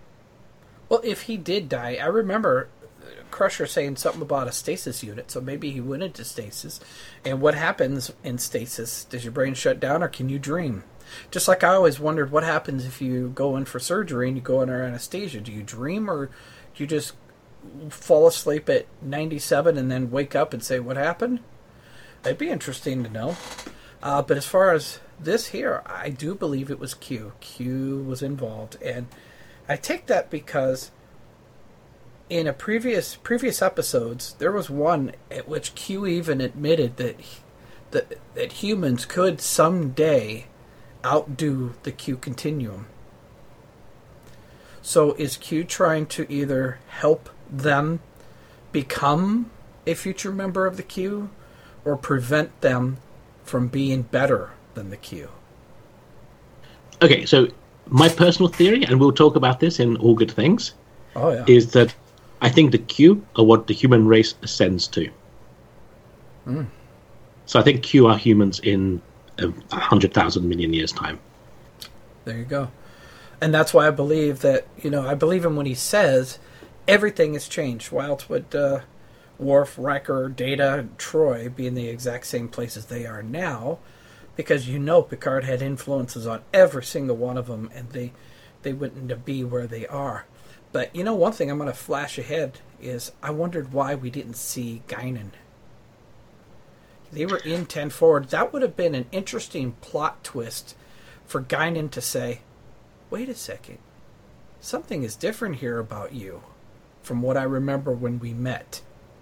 Well, if he did die, I remember Crusher saying something about a stasis unit, so maybe he went into stasis. And what happens in stasis? Does your brain shut down, or can you dream? Just like I always wondered, what happens if you go in for surgery and you go under anesthesia? Do you dream, or do you just fall asleep at ninety-seven and then wake up and say, what happened? That'd be interesting to know. Uh, but as far as this here, I do believe it was Q. Q was involved, and I take that because in a previous previous episodes, there was one at which Q even admitted that that, that humans could someday outdo the Q continuum. So is Q trying to either help them become a future member of the Q, or prevent them from being better than the Q? Okay, so my personal theory, and we'll talk about this in All Good Things, oh, yeah. is that I think the Q are what the human race ascends to. Mm. So I think Q are humans in a hundred thousand million years' time. There you go. And that's why I believe that, you know, I believe him when he says everything has changed. Whilst would uh, Worf, Riker, Data, and Troy be in the exact same places they are now, because you know Picard had influences on every single one of them, and they they wouldn't be where they are. But, you know, one thing I'm going to flash ahead is I wondered why we didn't see Guinan. They were in ten forward. That would have been an interesting plot twist for Guinan to say, wait a second, something is different here about you from what I remember when we met.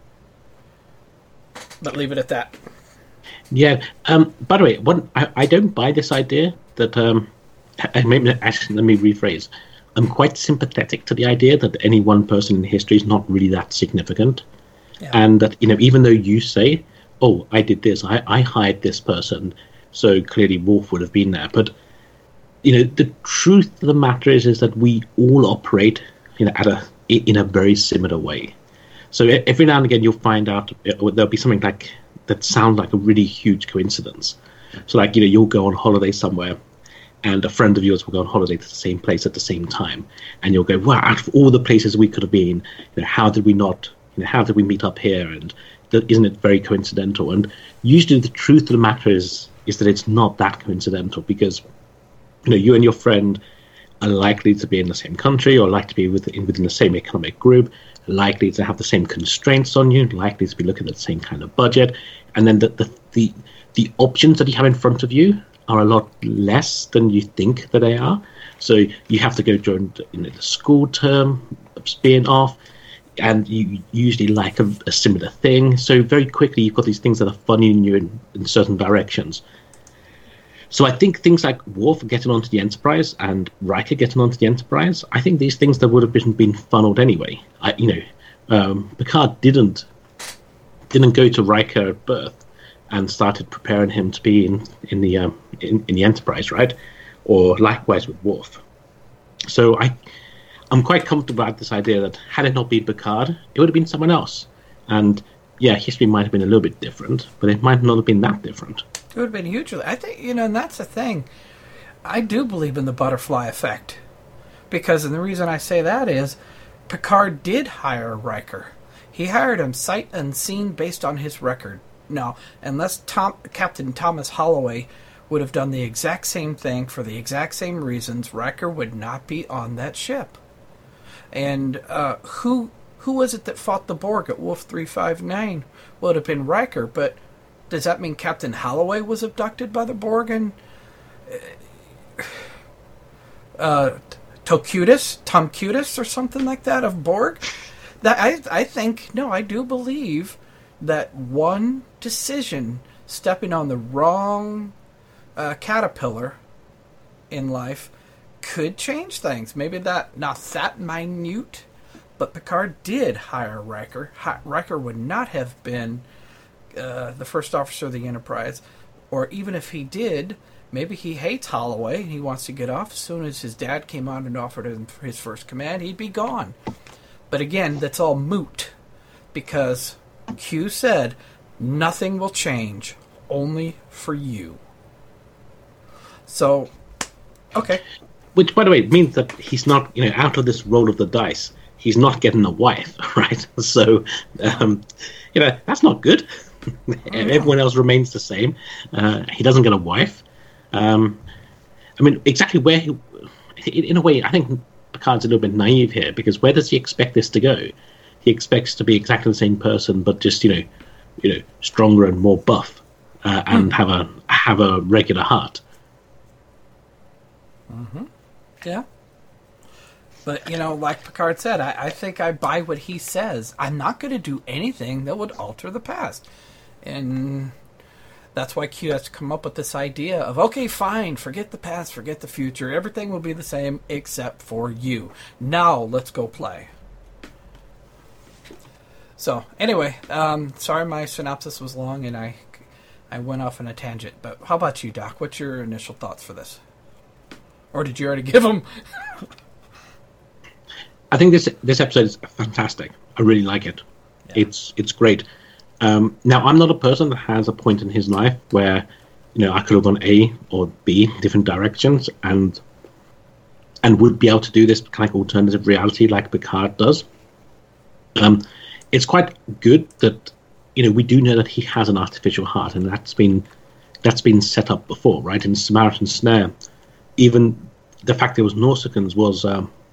But leave it at that. Yeah. Um, by the way, one, I, I don't buy this idea that... Um, I, maybe, actually, let me rephrase. I'm quite sympathetic to the idea that any one person in history is not really that significant. Yeah. And that, you know, even though you say, oh, I did this, I, I hired this person, so clearly Worf would have been there. But, you know, the truth of the matter is, is that we all operate, you know, at a in a very similar way. So every now and again you'll find out there'll be something like that sounds like a really huge coincidence. So like, you know, you'll go on holiday somewhere and a friend of yours will go on holiday to the same place at the same time. And you'll go, wow, out of all the places we could have been, you know, how did we not, you know, how did we meet up here? And isn't it very coincidental? And usually the truth of the matter is, is that it's not that coincidental because, you know, you and your friend are likely to be in the same country or likely to be within, within the same economic group, likely to have the same constraints on you, likely to be looking at the same kind of budget. And then the the, the, the options that you have in front of you are a lot less than you think that they are. So you have to go during you know, the school term, being off, and you usually like a, a similar thing. So very quickly you've got these things that are funneling you in, in certain directions. So I think things like Worf getting onto the Enterprise and Riker getting onto the Enterprise, I think these things that would have been, been funneled anyway. I, you know, um, Picard didn't didn't go to Riker at birth and started preparing him to be in in the um, in, in the Enterprise, right? Or likewise with Worf. So I, I'm quite comfortable about this idea that had it not been Picard, it would have been someone else. And yeah, history might have been a little bit different, but it might not have been that different. It would have been hugely. I think, you know, and that's the thing. I do believe in the butterfly effect. Because, and the reason I say that is, Picard did hire Riker. He hired him sight unseen based on his record. Now, unless Tom, Captain Thomas Holloway would have done the exact same thing for the exact same reasons, Riker would not be on that ship. And uh, who who was it that fought the Borg at Wolf three five nine? Well, it would have been Riker, but does that mean Captain Holloway was abducted by the Borg and uh, Tocutus, Tom Cutis, or something like that of Borg? That I, I think, no, I do believe that one decision, stepping on the wrong uh, caterpillar in life, could change things. Maybe that not that minute, but Picard did hire Riker. Hi, Riker would not have been Uh, the first officer of the Enterprise, or even if he did, maybe he hates Holloway and he wants to get off. As soon as his dad came on and offered him his first command, he'd be gone. But again, that's all moot, because Q said, nothing will change, only for you. So, okay. Which, by the way, means that he's not, you know, out of this roll of the dice, he's not getting a wife, right? So, um, you know, that's not good. Everyone else remains the same. Uh, he doesn't get a wife. Um, I mean, exactly where he... In a way, I think Picard's a little bit naive here, because where does he expect this to go? He expects to be exactly the same person, but just, you know, you know, stronger and more buff, uh, and have a have a regular heart. Mm-hmm. Yeah. But, you know, like Picard said, I, I think I buy what he says. I'm not going to do anything that would alter the past. And that's why Q has to come up with this idea of, okay, fine, forget the past, forget the future. Everything will be the same except for you. Now, let's go play. So, anyway, um, sorry my synopsis was long and I, I went off on a tangent. But how about you, Doc? What's your initial thoughts for this? Or did you already give them? I think this this episode is fantastic. I really like it. Yeah. It's it's great. Um, now, I'm not a person that has a point in his life where, you know, I could have gone A or B, different directions, and and would be able to do this kind of alternative reality like Picard does. Um, it's quite good that, you know, we do know that he has an artificial heart, and that's been that's been set up before, right? In Samaritan Snare, even the fact there was Nausicaans was um,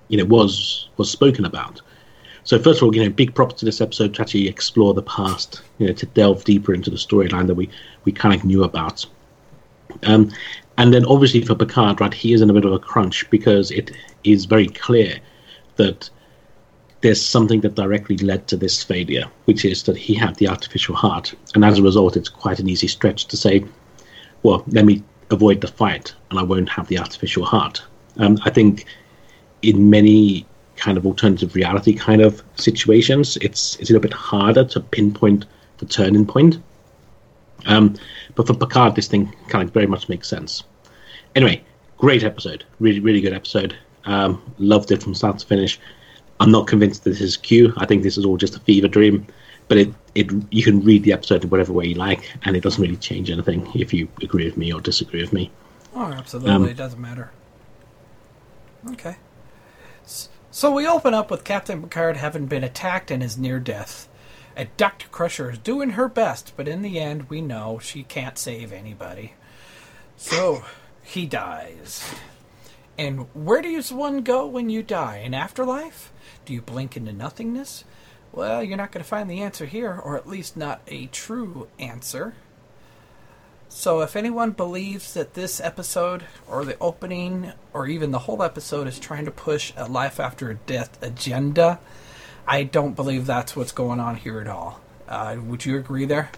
you know, was was spoken about. So first of all, you know, big props to this episode to actually explore the past, you know, to delve deeper into the storyline that we, we kind of knew about. Um, and then obviously for Picard, right, he is in a bit of a crunch because it is very clear that there's something that directly led to this failure, which is that he had the artificial heart. And as a result, it's quite an easy stretch to say, well, let me avoid the fight and I won't have the artificial heart. Um, I think in many kind of alternative reality kind of situations, it's it's a little bit harder to pinpoint the turning point. Um, but for Picard, this thing kind of very much makes sense. Anyway, great episode. Really, really good episode. Um, loved it from start to finish. I'm not convinced that this is Q. I think this is all just a fever dream. But it, it you can read the episode in whatever way you like, and it doesn't really change anything if you agree with me or disagree with me. Oh, absolutely. Um, it doesn't matter. Okay. So we open up with Captain Picard having been attacked and is near death. And Doctor Crusher is doing her best, but in the end, we know she can't save anybody. So he dies. And where does one go when you die? An afterlife? Do you blink into nothingness? Well, you're not going to find the answer here, or at least not a true answer. So if anyone believes that this episode, or the opening, or even the whole episode is trying to push a life after death agenda, I don't believe that's what's going on here at all. Uh, would you agree there?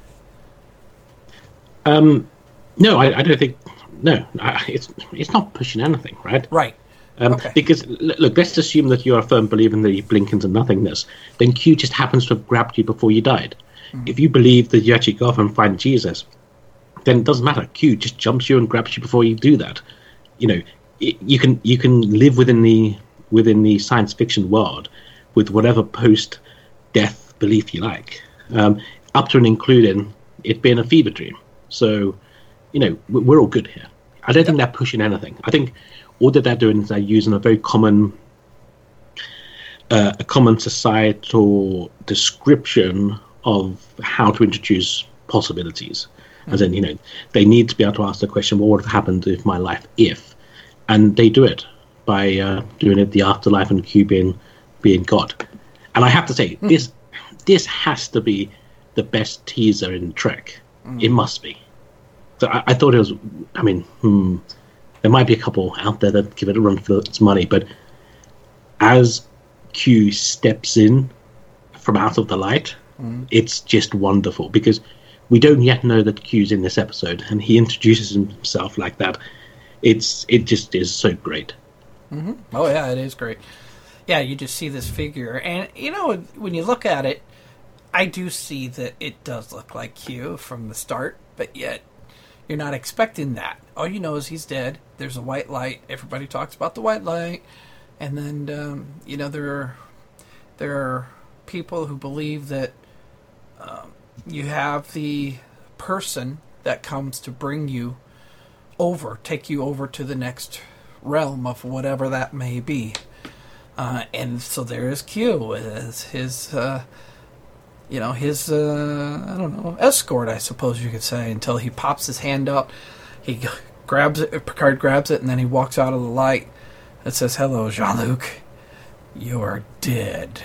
Um, no, I, I don't think... No, I, it's it's not pushing anything, right? Right. Um, okay. Because, look, let's assume that you're a firm believer that you blink into nothingness. Then Q just happens to have grabbed you before you died. Mm-hmm. If you believe that you actually go off and find Jesus, then it doesn't matter. Q just jumps you and grabs you before you do that. You know, it, you can you can live within the within the science fiction world with whatever post-death belief you like, um, up to and including it being a fever dream. So, you know, we're all good here. I don't think they're pushing anything. I think all that they're doing is they're using a very common, uh, a common societal description of how to introduce possibilities. Mm-hmm. As in, you know, they need to be able to ask the question, well, what would have happened if my life if? And they do it by uh, doing it the afterlife and Q being, being God. And I have to say, mm-hmm. this this has to be the best teaser in Trek. Mm-hmm. It must be. So I, I thought it was, I mean, hmm, there might be a couple out there that give it a run for its money, but as Q steps in from out of the light, mm. it's just wonderful, because we don't yet know that Q's in this episode, and he introduces himself like that. It's It just is so great. Mm-hmm. Oh, yeah, it is great. Yeah, you just see this figure, and, you know, when you look at it, I do see that it does look like Q from the start, but yet you're not expecting that. All you know is he's dead. There's a white light. Everybody talks about the white light. And then, um, you know, there are, there are people who believe that um, you have the person that comes to bring you over, take you over to the next realm of whatever that may be. Uh, and so there is Q as his... Uh, You know, his, uh, I don't know, escort, I suppose you could say, until he pops his hand up. He grabs it, Picard grabs it, and then he walks out of the light. It says, "Hello, Jean-Luc. You're dead."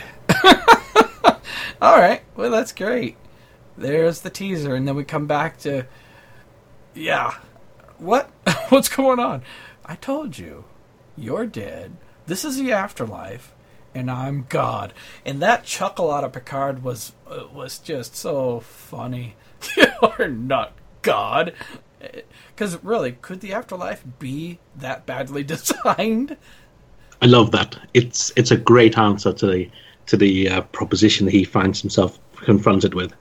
All right, well, that's great. There's the teaser, and then we come back to, yeah, what? What's going on? I told you, you're dead. This is the afterlife. And I'm God. And that chuckle out of Picard was uh, was just so funny. You're not God. Because really, could the afterlife be that badly designed? I love that. It's it's a great answer to the to the uh, proposition that he finds himself confronted with.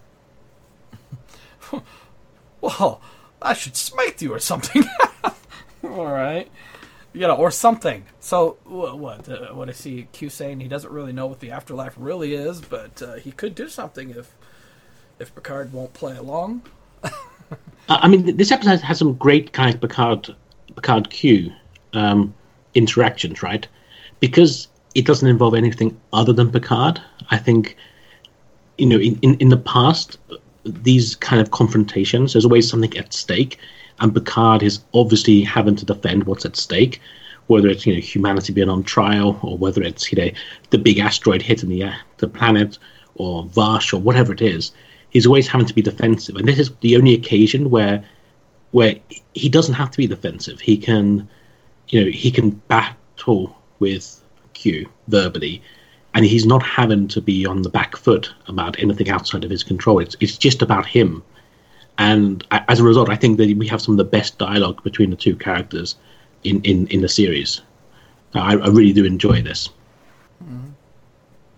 Well, I should smite you or something. All right. You know, or something. So, what? Uh, what I see Q saying he doesn't really know what the afterlife really is, but uh, he could do something if if Picard won't play along. I mean, this episode has some great kind of Picard Picard Q um, interactions, right? Because it doesn't involve anything other than Picard. I think, you know, in, in, in the past, these kind of confrontations, there's always something at stake. And Picard is obviously having to defend what's at stake. whether it's, you know, humanity being on trial, or whether it's, you know, the big asteroid hitting the, uh, the planet, or Vash, or whatever it is, he's always having to be defensive. And this is the only occasion where where he doesn't have to be defensive. He can, you know, he can battle with Q verbally, and he's not having to be on the back foot about anything outside of his control. It's it's just about him. And as a result, I think that we have some of the best dialogue between the two characters in, in, in the series. I, I really do enjoy this. Mm-hmm.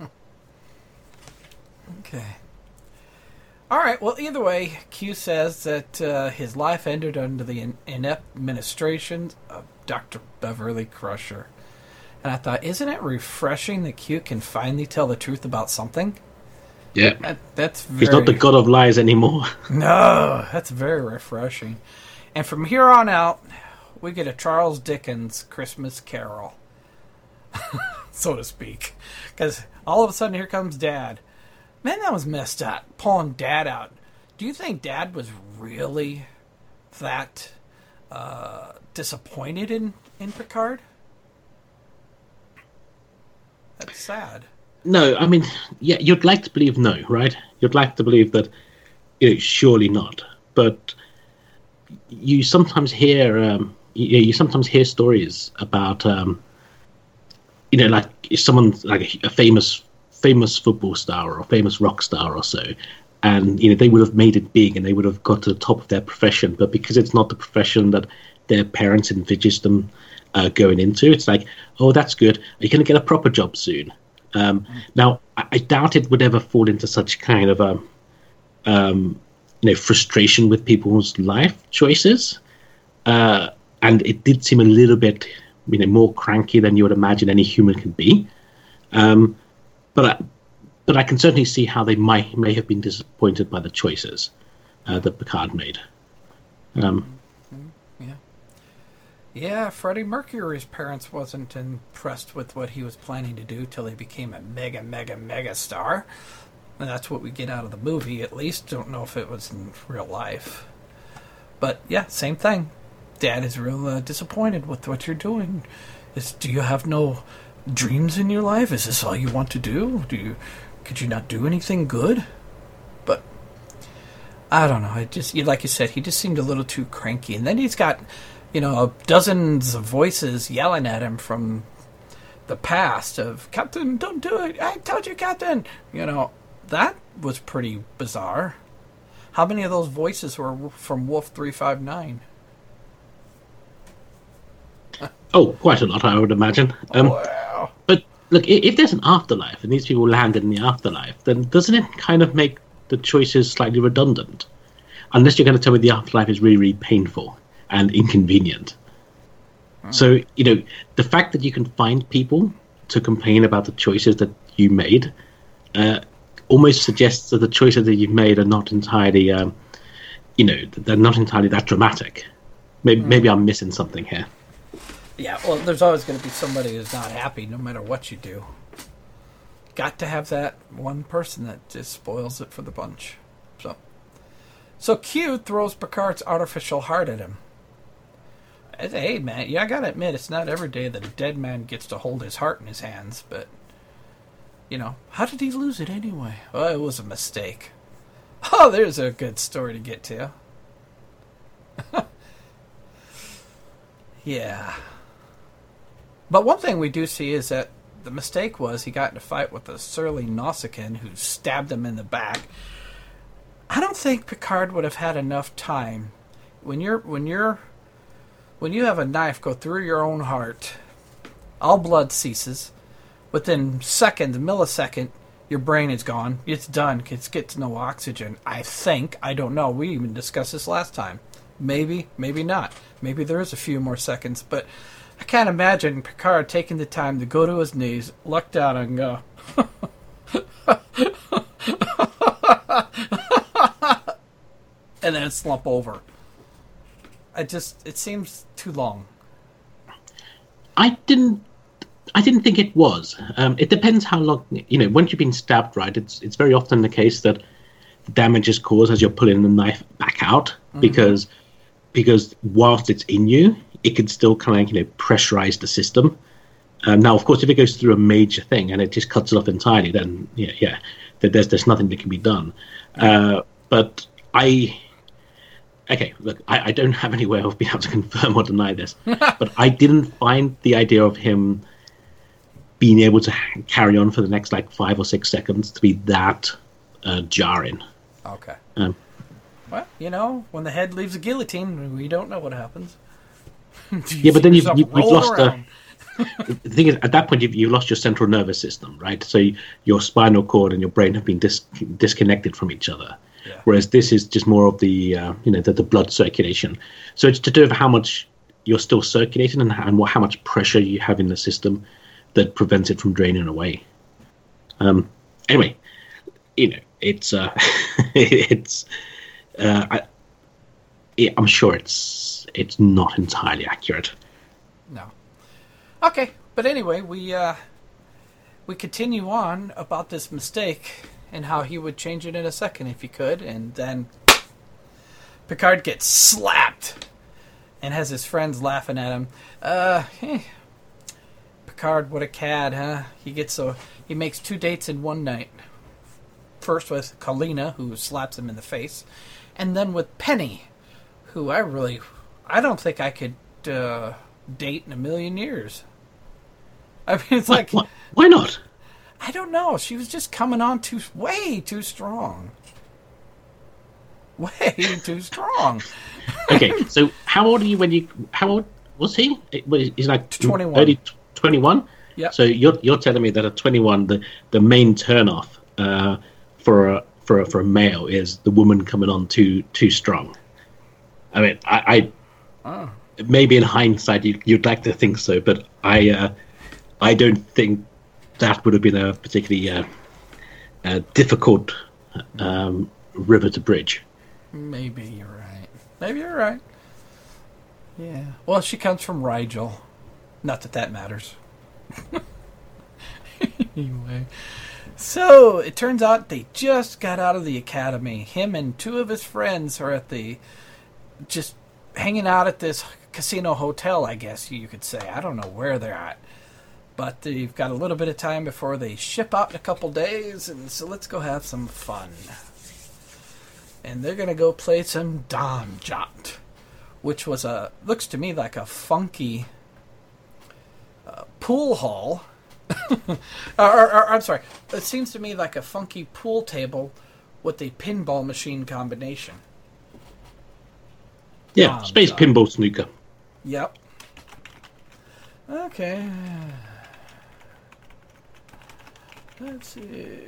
Okay. All right, well, either way, Q says that uh, his life ended under the in- inept administration of Doctor Beverly Crusher. And I thought, isn't it refreshing that Q can finally tell the truth about something? Yeah. That, that's very... He's not the god of lies anymore. No, that's very refreshing. And from here on out, we get a Charles Dickens Christmas Carol, so to speak. Because all of a sudden, here comes Dad. Man, that was messed up, pulling Dad out. Do you think Dad was really that uh, disappointed in, in Picard? That's sad. No, I mean, yeah, you'd like to believe no, right? You'd like to believe that, you know, surely not. But you sometimes hear, um, you, you sometimes hear stories about, um, you know, like someone like a famous, famous football star or a famous rock star or so, and you know they would have made it big and they would have got to the top of their profession, but because it's not the profession that their parents envisaged them uh, going into, it's like, oh, that's good. Are you going to get a proper job soon? Um, now, I, I doubt it would ever fall into such kind of a, um, you know, frustration with people's life choices. Uh, and it did seem a little bit, you know, more cranky than you would imagine any human can be. Um, but I, but I can certainly see how they might may have been disappointed by the choices uh, that Picard made. Um, yeah. Yeah, Freddie Mercury's parents wasn't impressed with what he was planning to do till he became a mega, mega, mega star. And that's what we get out of the movie, at least. Don't know if it was in real life. But, yeah, same thing. Dad is real uh, disappointed with what you're doing. Is, do you have no dreams in your life? Is this all you want to do? Do you, could you not do anything good? But, I don't know. I just, like you said, he just seemed a little too cranky. And then he's got, you know, dozens of voices yelling at him from the past of, Captain, don't do it. I told you, Captain. You know, that was pretty bizarre. How many of those voices were from Wolf three five nine? Oh, quite a lot, I would imagine. Um, wow. But look, if there's an afterlife and these people landed in the afterlife, then doesn't it kind of make the choices slightly redundant? Unless you're going to tell me the afterlife is really, really painful and inconvenient. Hmm. So, you know, the fact that you can find people to complain about the choices that you made uh, almost suggests that the choices that you've made are not entirely, um, you know, they're not entirely that dramatic. Maybe, hmm. maybe I'm missing something here. Yeah, well, there's always going to be somebody who's not happy no matter what you do. Got to have that one person that just spoils it for the bunch. So, so Q throws Picard's artificial heart at him. Hey, man, yeah, I got to admit, it's not every day that a dead man gets to hold his heart in his hands, but, you know, how did he lose it anyway? Well, it was a mistake. Oh, there's a good story to get to. Yeah. But one thing we do see is that the mistake was he got in a fight with a surly Nausicaan who stabbed him in the back. I don't think Picard would have had enough time. When you're when you're when you have a knife go through your own heart, all blood ceases. Within seconds, a millisecond, your brain is gone. It's done. It gets no oxygen. I think. I don't know. We even discussed this last time. Maybe, maybe not. Maybe there is a few more seconds, but I can't imagine Picard taking the time to go to his knees, look down, and go, and then slump over. I just, it seems too long. I didn't, I didn't think it was. Um, it depends how long, you know, once you've been stabbed, right, it's it's very often the case that damage is caused as you're pulling the knife back out, mm-hmm. because because whilst it's in you, it could still kind of, you know, pressurize the system. Um, now, of course, if it goes through a major thing and it just cuts it off entirely, then yeah, yeah, there's there's nothing that can be done. Uh, but I, okay, look, I, I don't have any way of being able to confirm or deny this, but I didn't find the idea of him being able to carry on for the next like five or six seconds to be that uh, jarring. Okay. Um, well, you know, when the head leaves a guillotine, we don't know what happens. yeah, but then you've, you've, you've lost around. the. The thing is, at that point, you've, you've lost your central nervous system, right? So you, your spinal cord and your brain have been dis- disconnected from each other. Yeah. Whereas this is just more of the, uh, you know, the, the blood circulation. So it's to do with how much you're still circulating and, and what, how much pressure you have in the system that prevents it from draining away. Um, anyway, you know, it's uh, it's. Uh, I, yeah, I'm sure it's it's not entirely accurate. No. Okay, but anyway, we uh, we continue on about this mistake and how he would change it in a second if he could, and then Picard gets slapped and has his friends laughing at him. Uh, eh. Picard, what a cad, huh? He gets a he makes two dates in one night. First with Kalina, who slaps him in the face, and then with Penny, who I really I don't think I could. Uh, date in a million years. I mean, it's like... Why, why not? I don't know. She was just coming on too... Way too strong. Way too strong. Okay, so how old are you when you... How old was he? He's like... twenty-one. Early twenty-one? Yeah. So you're you're telling me that at twenty-one, the, the main turn-off uh, for, a, for, a, for a male is the woman coming on too too strong. I mean, I... I oh. Maybe in hindsight you, you'd like to think so, but I uh, I don't think that would have been a particularly uh, uh, difficult um, river to bridge. Maybe you're right. Maybe you're right. Yeah. Well, she comes from Rigel. Not that that matters. Anyway. So, it turns out they just got out of the academy. Him and two of his friends are at the... just hanging out at this casino hotel, I guess you could say. I don't know where they're at. But they've got a little bit of time before they ship out in a couple days, and so let's go have some fun. And they're going to go play some Domjot, which was a, looks to me like a funky uh, pool hall. or, or, or, I'm sorry, it seems to me like a funky pool table with a pinball machine combination. Yeah, space Domjot. pinball snooker. Yep. Okay. Let's see.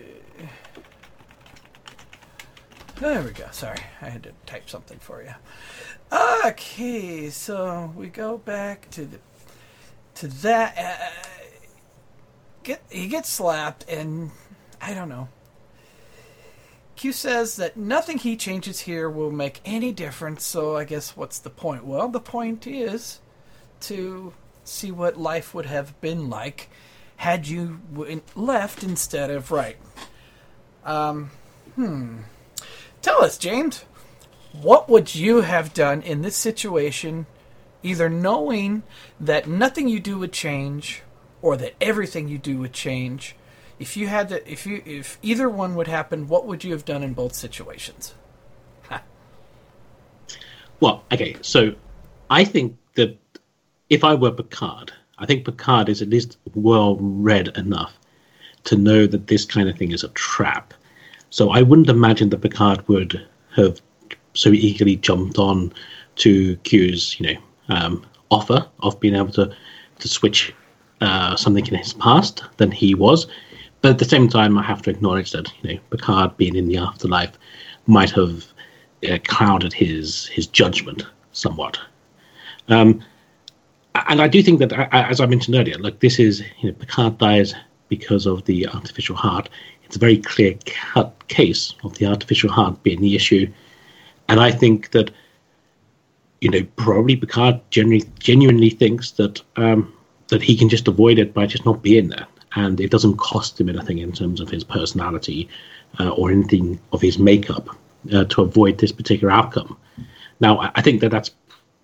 There we go. Sorry, I had to type something for you. Okay, so we go back to the to that. Uh, get he gets slapped, and I don't know. Q says that nothing he changes here will make any difference, so I guess what's the point? Well, the point is to see what life would have been like had you left instead of right. Um, hmm. Tell us, James, what would you have done in this situation, either knowing that nothing you do would change or that everything you do would change? If you had to, if you, if either one would happen, what would you have done in both situations? Ha. Well, okay, so I think that if I were Picard, I think Picard is at least well read enough to know that this kind of thing is a trap. So I wouldn't imagine that Picard would have so eagerly jumped on to Q's, you know, um, offer of being able to to switch uh, something in his past than he was. But at the same time, I have to acknowledge that, you know, Picard being in the afterlife might have uh, clouded his his judgment somewhat. Um, and I do think that, as I mentioned earlier, like this is, you know, Picard dies because of the artificial heart. It's a very clear-cut case of the artificial heart being the issue. And I think that, you know, probably Picard genuinely, genuinely thinks that um, that he can just avoid it by just not being there. And it doesn't cost him anything in terms of his personality uh, or anything of his makeup uh, to avoid this particular outcome. Now, I think that that's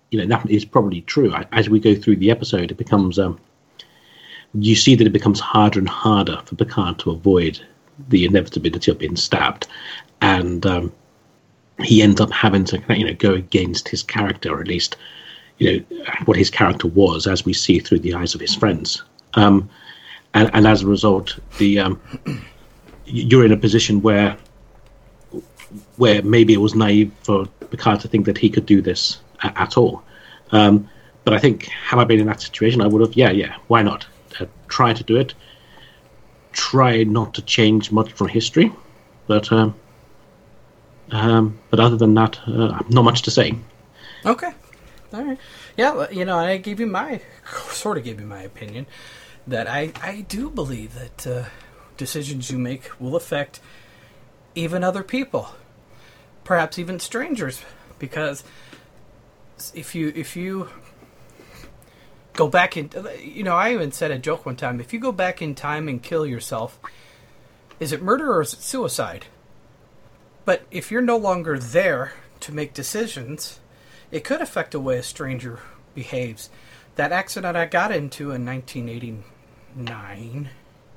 you know, that is probably true. As we go through the episode, it becomes, um, you see that it becomes harder and harder for Picard to avoid the inevitability of being stabbed. And um, he ends up having to, you know, go against his character, or at least, you know, what his character was, as we see through the eyes of his friends. Um, and, and as a result, the um, you're in a position where where maybe it was naive for Picard to think that he could do this a- at all. Um, but I think, had I been in that situation, I would have, yeah, yeah, why not? Uh, try to do it. Try not to change much from history. But um, um, but other than that, uh, not much to say. Okay. All right. Yeah, you know, I gave you my, sort of gave you my opinion, that I, I do believe that uh, decisions you make will affect even other people, perhaps even strangers, because if you if you go back in, you know, I even said a joke one time, if you go back in time and kill yourself, is it murder or is it suicide? But if you're no longer there to make decisions, it could affect the way a stranger behaves. That accident I got into in nineteen eighty-nine,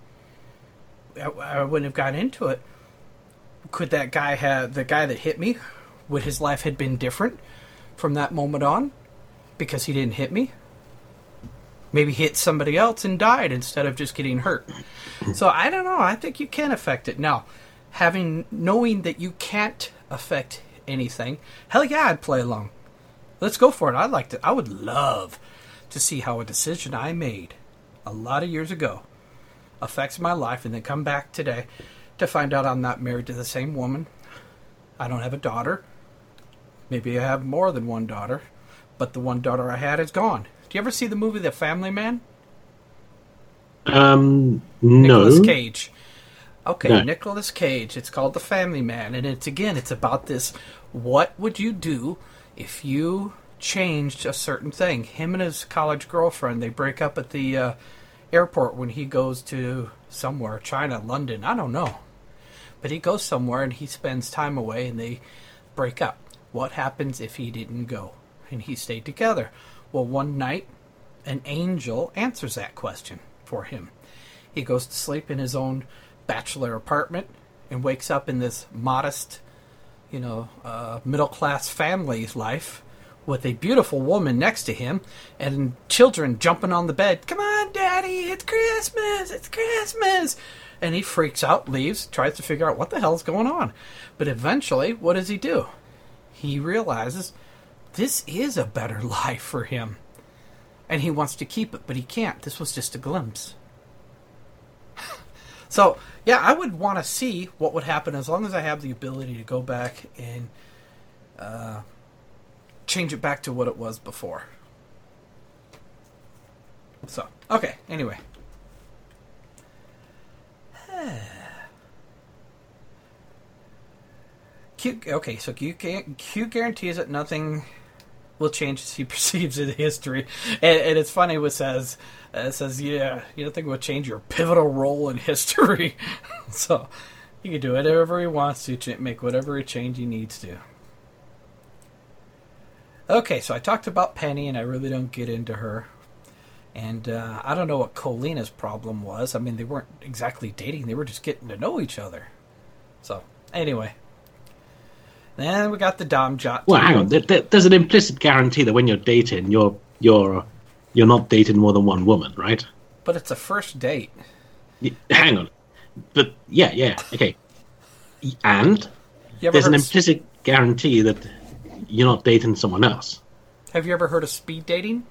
I, I wouldn't have got into it. Could that guy have, the guy that hit me, would his life have been different from that moment on because he didn't hit me? Maybe hit somebody else and died instead of just getting hurt. So I don't know. I think you can affect it. Now, having, knowing that you can't affect anything, hell yeah, I'd play along. Let's go for it. I'd like to, I would love to see how a decision I made a lot of years ago affects my life, and then come back today to find out I'm not married to the same woman. I don't have a daughter. Maybe I have more than one daughter, but the one daughter I had is gone. Do you ever see the movie The Family Man? Um, no. Nicolas Cage. Okay, No. Nicolas Cage. It's called The Family Man, and it's, again, it's about this, what would you do if you changed a certain thing? Him and his college girlfriend, they break up at the uh, airport when he goes to somewhere, China, London, I don't know. But he goes somewhere and he spends time away and they break up. What happens if he didn't go and he stayed together? Well, one night, an angel answers that question for him. He goes to sleep in his own bachelor apartment and wakes up in this modest, you know, uh, middle-class family's life with a beautiful woman next to him and children jumping on the bed. Come on, Daddy, it's Christmas, it's Christmas. And he freaks out, leaves, tries to figure out what the hell's going on. But eventually, what does he do? He realizes this is a better life for him. And he wants to keep it, but he can't. This was just a glimpse. So, yeah, I would want to see what would happen as long as I have the ability to go back and uh, change it back to what it was before. So, okay, anyway. Q, okay, so Q, Q guarantees that nothing will change as he perceives in history. And, and it's funny what it says, uh, it says, yeah, you don't think it will change your pivotal role in history. So, he can do whatever he wants to, ch- make whatever change he needs to. Okay, so I talked about Penny, and I really don't get into her. And uh, I don't know what Colina's problem was. I mean, they weren't exactly dating. They were just getting to know each other. So, anyway. Then we got the Dom Jot. Well, hang on. There, there, there's an implicit guarantee that when you're dating, you're you're you're not dating more than one woman, right? But it's a first date. Y- Hang on. But, yeah, yeah, okay. And You ever there's an heard of- implicit guarantee that you're not dating someone else. Have you ever heard of speed dating?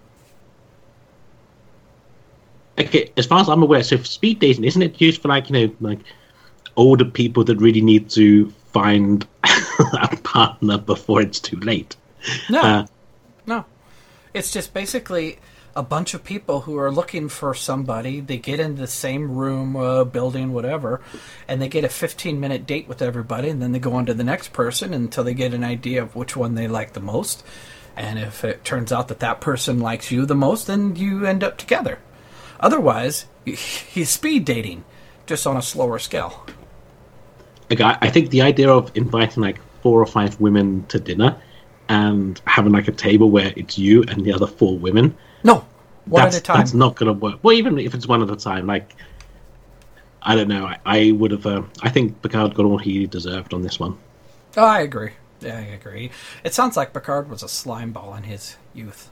Okay, as far as I'm aware, so for speed dating, isn't it used for, like, you know, like older people that really need to find a partner before it's too late? No. Uh, No. It's just basically a bunch of people who are looking for somebody. They get in the same room, uh, building, whatever, and they get a fifteen-minute date with everybody, and then they go on to the next person until they get an idea of which one they like the most. And if it turns out that that person likes you the most, then you end up together. Otherwise, he's speed dating, just on a slower scale. Like, I, I think the idea of inviting, like, four or five women to dinner and having like a table where it's you and the other four women. No, one that's, at a time. That's not going to work. Well, even if it's one at a time, like I don't know. I, I would have. Uh, I think Picard got all he deserved on this one. Oh, I agree. Yeah, I agree. It sounds like Picard was a slime ball in his youth.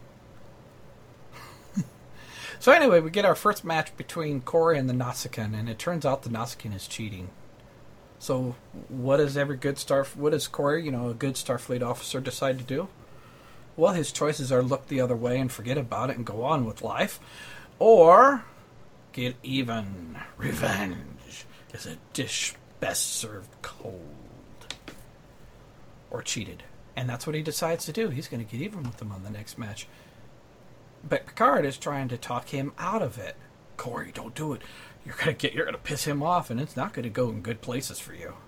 So anyway, we get our first match between Corey and the Nausicaan, and it turns out the Nausicaan is cheating. So what does every good star, what does Corey, you know, a good Starfleet officer, decide to do? Well, his choices are look the other way and forget about it and go on with life, or get even. Revenge is a dish best served cold. Or cheated. And that's what he decides to do. He's going to get even with them on the next match. But Picard is trying to talk him out of it. Corey, don't do it. You're gonna get. You're gonna piss him off, and it's not going to go in good places for you.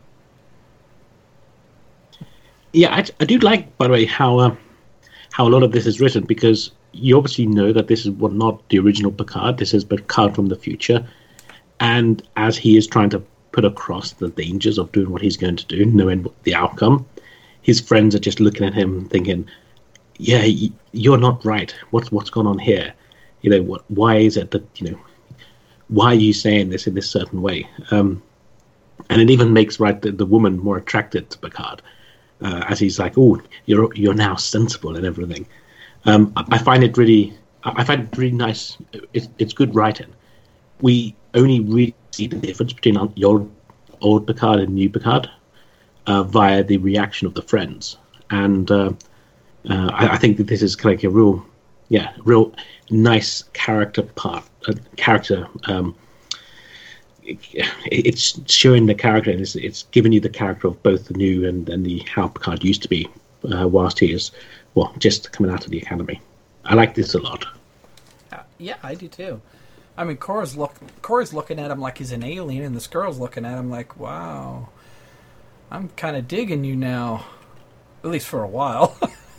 Yeah, I, I do like, by the way, how uh, how a lot of this is written, because you obviously know that this is well, not the original Picard. This is Picard from the future, and as he is trying to put across the dangers of doing what he's going to do, knowing the outcome, his friends are just looking at him, thinking, "Yeah, you're not right. What's what's going on here? You know, what? Why is it that you know? Why are you saying this in this certain way?" Um, and it even makes right the, the woman more attracted to Picard, uh, as he's like, "Oh, you're you're now sensible and everything." Um, I, I find it really, I find it really nice. It's it's good writing. We only really see the difference between your old Picard and new Picard uh, via the reaction of the friends, and uh, uh, I, I think that this is kind of like a real, yeah, real nice character part, uh, character. Um, it, it's showing the character, and it's, it's giving you the character of both the new and, and the how Picard used to be, uh, whilst he is, well, just coming out of the academy. I like this a lot. Uh, yeah, I do too. I mean, Corey's look, Corey's looking at him like he's an alien, and this girl's looking at him like, "Wow, I'm kind of digging you now, at least for a while."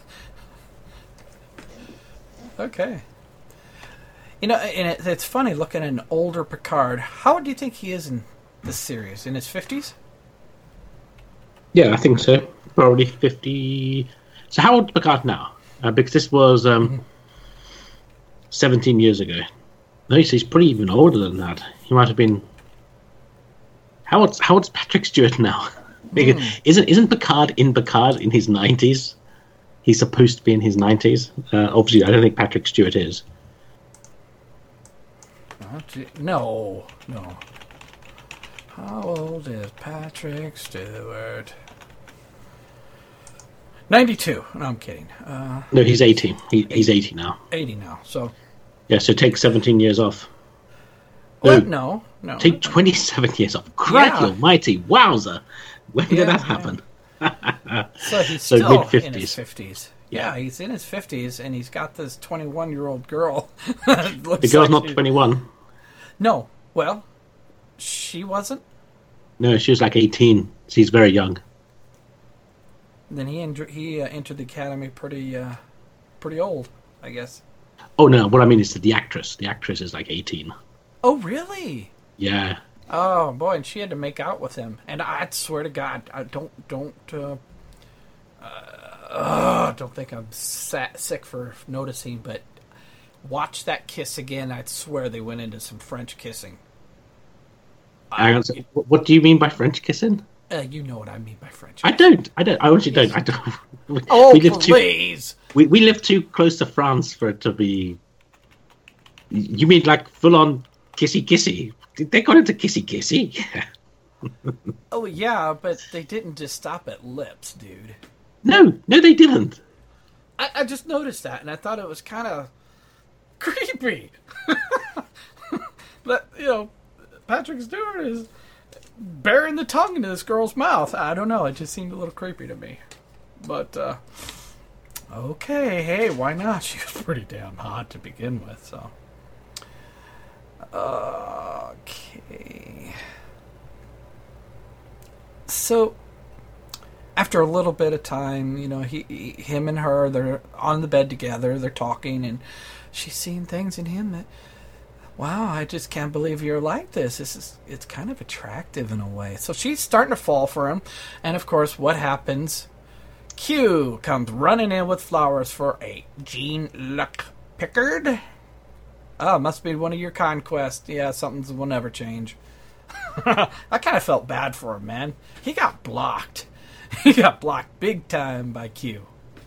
Okay. You know, and it, it's funny looking at an older Picard. How old do you think he is in this series? In his fifties? Yeah, I think so. Probably fifty. So how old is Picard now? Uh, because this was um, mm-hmm. seventeen years ago. No, he's pretty even older than that. He might have been... How old's, how old's Patrick Stewart now? Because mm. Isn't isn't Picard in Picard in his nineties? He's supposed to be in his nineties. Uh, obviously, I don't think Patrick Stewart is. No, no. How old is Patrick Stewart? ninety-two. No, I'm kidding. Uh, no, he's eighty. He, he's eighty now. eighty now, so... Yeah, so take seventeen years off. What? No, no. Take twenty-seven years off. Crikey yeah. almighty, wowza. When yeah, did that happen? Yeah. So he's so still mid-fifties. in his fifties. Yeah, he's in his fifties, and he's got this twenty-one-year-old girl. The girl's like not she... twenty-one. No. Well, she wasn't? No, she was like eighteen. She's very young. Then he en- he uh, entered the academy pretty uh, pretty old, I guess. Oh, no, what I mean is that the actress. The actress is like eighteen. Oh, really? Yeah. Oh, boy, and she had to make out with him. And I swear to God, I don't, don't, uh, uh, don't think I'm sat, sick for noticing, but watch that kiss again. I'd swear they went into some French kissing. I, I, what do you mean by French kissing? Uh, you know what I mean by French kissing. I don't. I don't. I honestly don't. I don't. We, oh, we live please. Too, we, we live too close to France for it to be... You mean like full-on kissy-kissy? They got into kissy-kissy? Oh, yeah, but they didn't just stop at lips, dude. No, no, they didn't. I, I just noticed that, and I thought it was kind of creepy. But, you know, Patrick Stewart is bearing the tongue into this girl's mouth. I don't know, it just seemed a little creepy to me. But, uh, okay, hey, why not? She was pretty damn hot to begin with, so... Okay. So, after a little bit of time, you know, he, he, him and her, they're on the bed together, they're talking, and she's seeing things in him that, wow, I just can't believe you're like this. This is, it's kind of attractive in a way. So she's starting to fall for him, and of course, what happens? Q comes running in with flowers for a Jean-Luc Picard. Oh, must be one of your conquests. Yeah, something will never change. I kind of felt bad for him, man. He got blocked. He got blocked big time by Q.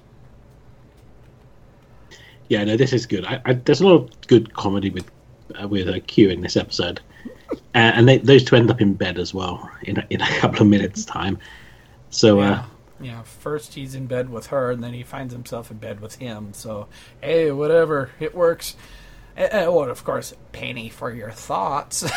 Yeah, no, this is good. I, I, there's a lot of good comedy with uh, with uh, Q in this episode, uh, and they, those two end up in bed as well in a, in a couple of minutes' time. So, yeah. Uh, yeah, first he's in bed with her, and then he finds himself in bed with him. So, hey, whatever, it works. And, and, well, of course, penny for your thoughts.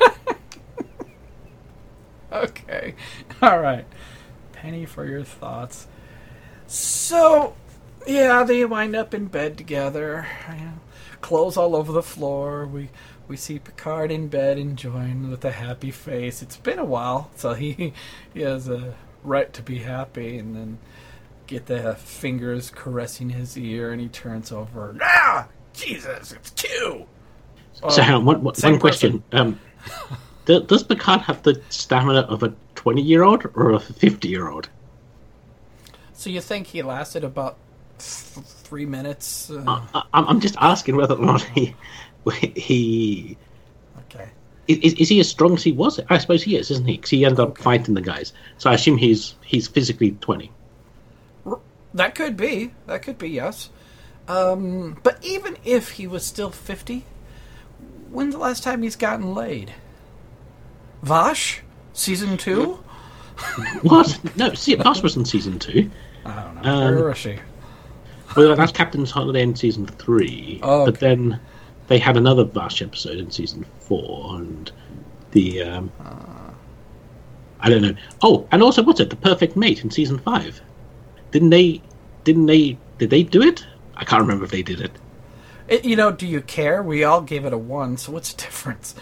Okay, all right. Penny for your thoughts. So, yeah, they wind up in bed together. You know, clothes all over the floor. We we see Picard in bed enjoying with a happy face. It's been a while, so he he has a right to be happy. And then get the fingers caressing his ear, and he turns over. Ah, Jesus, it's Q. So, um, hang on, one, one, one question. Um, does Picard have the stamina of a twenty-year-old or a fifty-year-old? So you think he lasted about th- three minutes? Uh... I, I'm just asking whether or not he... he okay. Is, is he as strong as he was? I suppose he is, isn't he? Because he ended up okay. fighting the guys. So I assume he's he's physically twenty. That could be. That could be, yes. Um, but even if he was still fifty, when's the last time he's gotten laid? Vash? Season two? What? No, see, Vash was in season two. I don't know. Um, Where was she? Well, that's Captain's Holiday in season three. Oh, okay. But then they had another Vash episode in season four, and the... Um, uh. I don't know. Oh, and also, what's it? The Perfect Mate in season five. Didn't they... Didn't they... Did they do it? I can't remember if they did it. it you know, do you care? We all gave it a one, so what's the difference?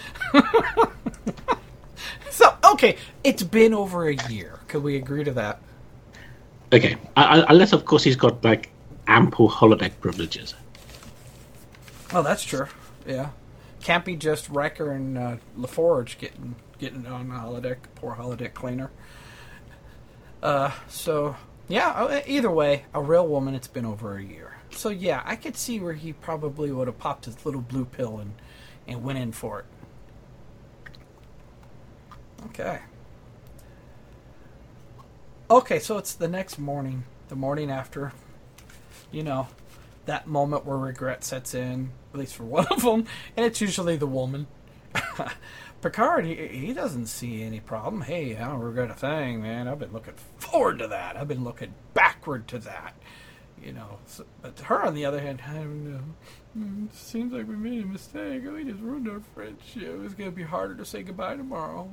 So, okay, it's been over a year. Could we agree to that? Okay, I, I, unless, of course, he's got, like, ample holodeck privileges. Oh, that's true. Yeah. Can't be just Riker and uh, LaForge getting getting on the holodeck. Poor holodeck cleaner. Uh, so, yeah, either way, a real woman, it's been over a year. So, yeah, I could see where he probably would have popped his little blue pill and, and went in for it. Okay. Okay, so it's the next morning, the morning after, you know, that moment where regret sets in, at least for one of them, and it's usually the woman. Picard, he, he doesn't see any problem. Hey, I don't regret a thing, man. I've been looking forward to that. I've been looking backward to that. You know, so, but her, on the other hand, I don't know. It seems like we made a mistake. We just ruined our friendship. It's going to be harder to say goodbye tomorrow.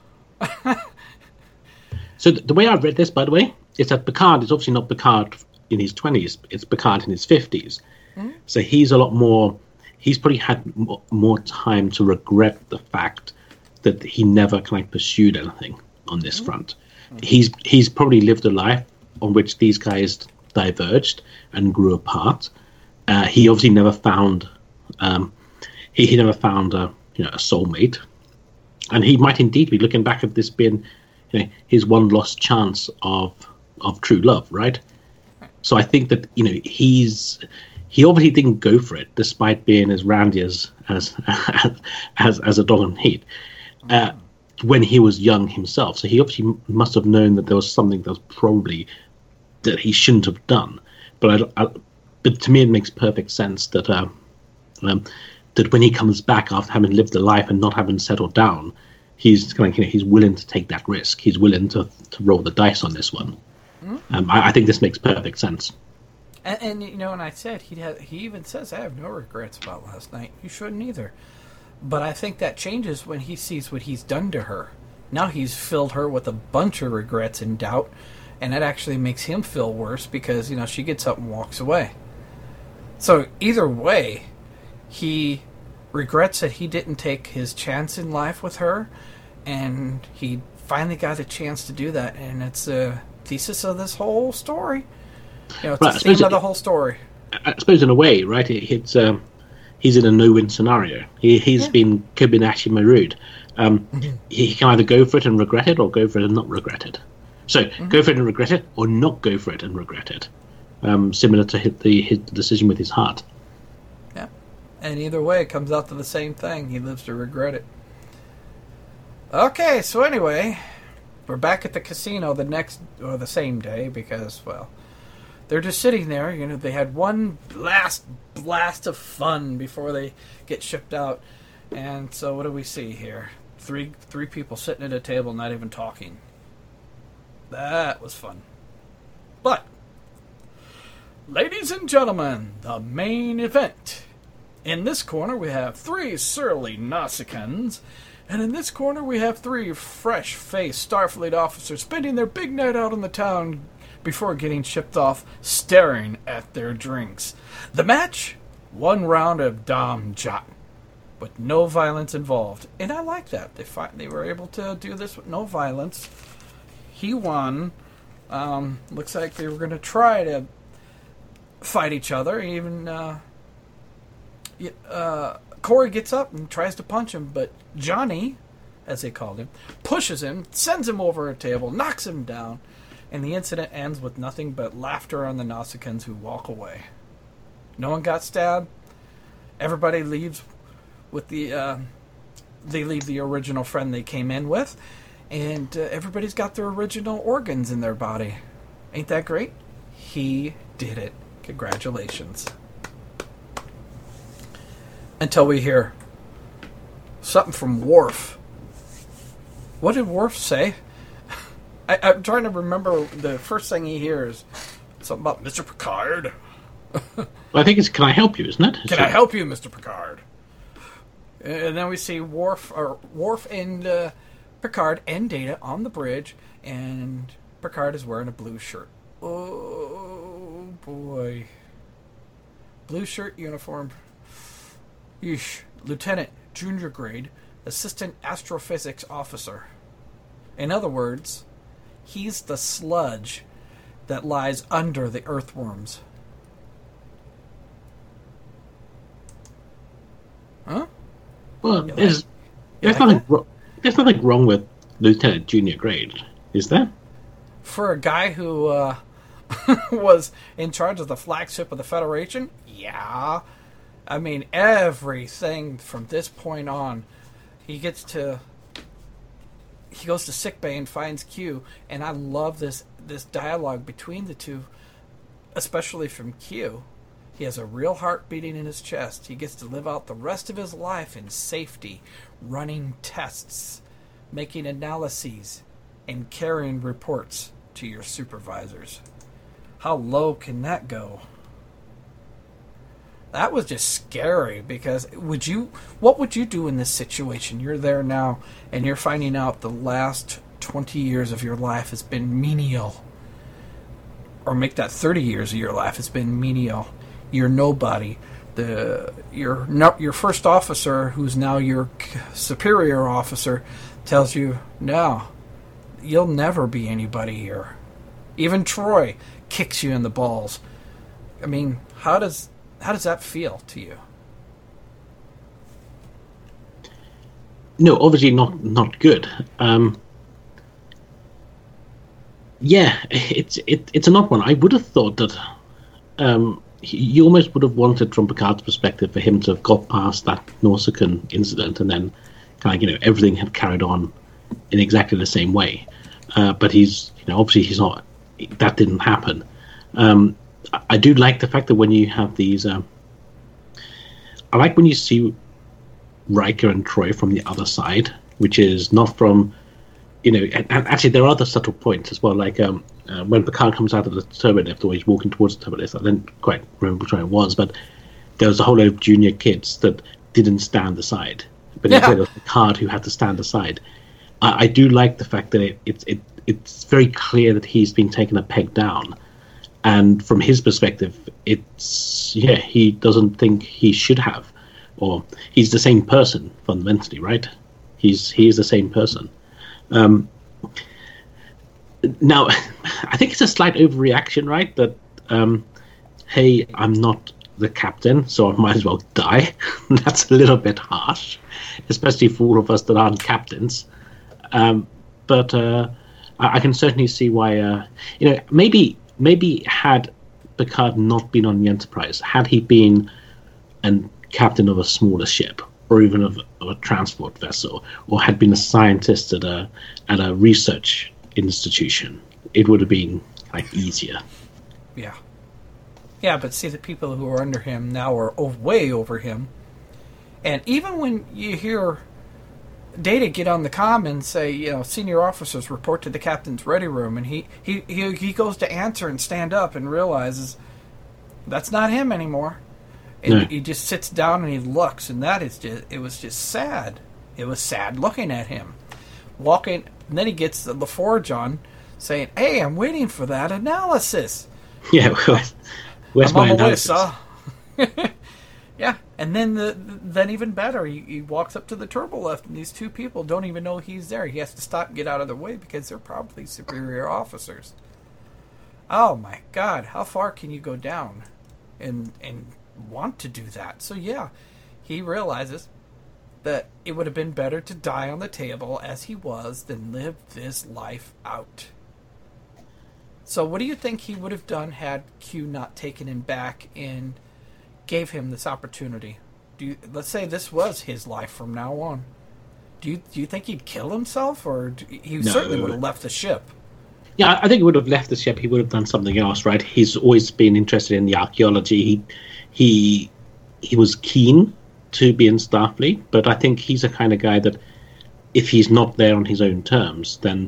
So the way I've read this, by the way, is that Picard is obviously not Picard in his twenties. It's Picard in his fifties. Mm-hmm. So he's a lot more... He's probably had m- more time to regret the fact that he never kind of pursued anything on this mm-hmm. front. Mm-hmm. He's he's probably lived a life on which these guys diverged and grew apart. Uh, he obviously never found... Um, he, he never found a, you know, a soulmate. And he might indeed be looking back at this being, you know, his one lost chance of of true love, right? So I think that, you know, he's he obviously didn't go for it, despite being as randy as as as, as a dog on heat uh, when he was young himself. So he obviously must have known that there was something that was probably that he shouldn't have done. But I, I, but to me, it makes perfect sense that. Uh, um, that when he comes back after having lived a life and not having settled down, he's kind of, you know, he's willing to take that risk. He's willing to, to roll the dice on this one. Mm-hmm. Um, I, I think this makes perfect sense. And, and you know, and I said he had, he even says, "I have no regrets about last night." You shouldn't either. But I think that changes when he sees what he's done to her. Now he's filled her with a bunch of regrets and doubt, and that actually makes him feel worse because, you know, she gets up and walks away. So either way, he regrets that he didn't take his chance in life with her, and he finally got a chance to do that, and it's a thesis of this whole story. You know, it's right, the theme of the whole story. I suppose in a way, right, it, it's um, he's in a no-win scenario. He, he's yeah. been Kobayashi Maru'd. Um, he can either go for it and regret it, or go for it and not regret it. So Mm-hmm. go for it and regret it, or not go for it and regret it. Um, similar to hit the hit the decision with his heart. Yeah. And either way, it comes out to the same thing. He lives to regret it. Okay, so anyway, we're back at the casino the next, or the same day, because, well, they're just sitting there. You know, they had one last blast of fun before they get shipped out. And so what do we see here? Three three people sitting at a table, not even talking. That was fun. But, ladies and gentlemen, the main event. In this corner, we have three surly Nausicaans, and in this corner, we have three fresh-faced Starfleet officers spending their big night out in the town before getting shipped off, staring at their drinks. The match? One round of Dom Jot, with no violence involved. And I like that. They fi- they were able to do this with no violence. He won. Um, looks like they were going to try to fight each other. Even uh, uh, Corey gets up and tries to punch him, but Johnny, as they called him, pushes him, sends him over a table, knocks him down, and the incident ends with nothing but laughter on the Nausicaans, who walk away. No one got stabbed. Everybody leaves with the... Uh, they leave the original friend they came in with, and uh, everybody's got their original organs in their body. Ain't that great? He did it. Congratulations. Until we hear something from Worf. What did Worf say? I, I'm trying to remember. The first thing he hears something about Mister Picard. Well, I think it's "Can I help you?" Isn't it? Can so, I help you, Mister Picard? And then we see Worf, or Worf and uh, Picard and Data on the bridge, and Picard is wearing a blue shirt. Oh boy, blue shirt uniform. Yeesh. Lieutenant, junior grade, assistant astrophysics officer. In other words, he's the sludge that lies under the earthworms. Huh? Well, You there's, like- there's like nothing. that? Wro- there's nothing wrong with Lieutenant Junior Grade, is there? For a guy who uh, was in charge of the flagship of the Federation, yeah. I mean, everything from this point on, he gets to... He goes to sickbay and finds Q, and I love this, this dialogue between the two, especially from Q. He has a real heart beating in his chest. He gets to live out the rest of his life in safety, running tests, making analyses, and carrying reports to your supervisors. How low can that go? That was just scary, because would you, what would you do in this situation? You're there now, and you're finding out the last twenty years of your life has been menial. Or make that thirty years of your life has been menial. You're nobody. The your no, your first officer, who's now your superior officer, tells you, no, you'll never be anybody here. Even Troy kicks you in the balls. I mean, how does how does that feel to you? No, obviously not not good. Um, yeah, it's it, it's an odd one. I would have thought that um, he, you almost would have wanted, from Picard's perspective, for him to have got past that Nausicaan incident, and then kind of, you know, everything had carried on in exactly the same way. Uh, but he's, you know, obviously he's not. That didn't happen. Um, I, I do like the fact that when you have these, um, I like when you see Riker and Troy from the other side, which is not from, you know, and, and actually there are other subtle points as well, like um, uh, when Picard comes out of the turbolift, or he's walking towards the turbolift, I didn't quite remember which one it was, but there was a whole load of junior kids that didn't stand aside, but Yeah. instead it was Picard who had to stand aside. I, I do like the fact that it, it, it it's very clear that he's been taken a peg down, and from his perspective, it's, yeah, he doesn't think he should have, or he's the same person fundamentally, right? He's he is the same person. Um, now, I think it's a slight overreaction, right? That um, hey, I'm not the captain, so I might as well die. That's a little bit harsh, especially for all of us that aren't captains. Um, but uh, I, I can certainly see why. Uh, you know, maybe maybe had Picard not been on the Enterprise, had he been a captain of a smaller ship, or even of, of a transport vessel, or had been a scientist at a at a research institution, it would have been like easier. Yeah. Yeah, but see, the people who are under him now are o- way over him. And even when you hear Data get on the comm and say, you know, senior officers report to the captain's ready room, and he, he, he, he goes to answer and stand up and realizes that's not him anymore. And No. he just sits down and he looks, and that is just, it was just sad. It was sad looking at him. Walking, and then he gets the LaForge on, saying, hey, I'm waiting for that analysis. Yeah, where's, where's I'm my on my way, analysis? sir. Yeah, and then the, then even better, he, he walks up to the turbolift, and these two people don't even know he's there. He has to stop and get out of their way because they're probably superior officers. Oh my God, how far can you go down and and want to do that? So yeah, he realizes that it would have been better to die on the table as he was than live this life out. So what do you think he would have done had Q not taken him back and gave him this opportunity? Do you, let's say this was his life from now on. Do you do you think he'd kill himself, or do, he No. certainly would have left the ship? Yeah, I think he would have left the ship. He would have done something else, right? He's always been interested in the archaeology. He he he was keen to be in Starfleet, but I think he's the kind of guy that if he's not there on his own terms, then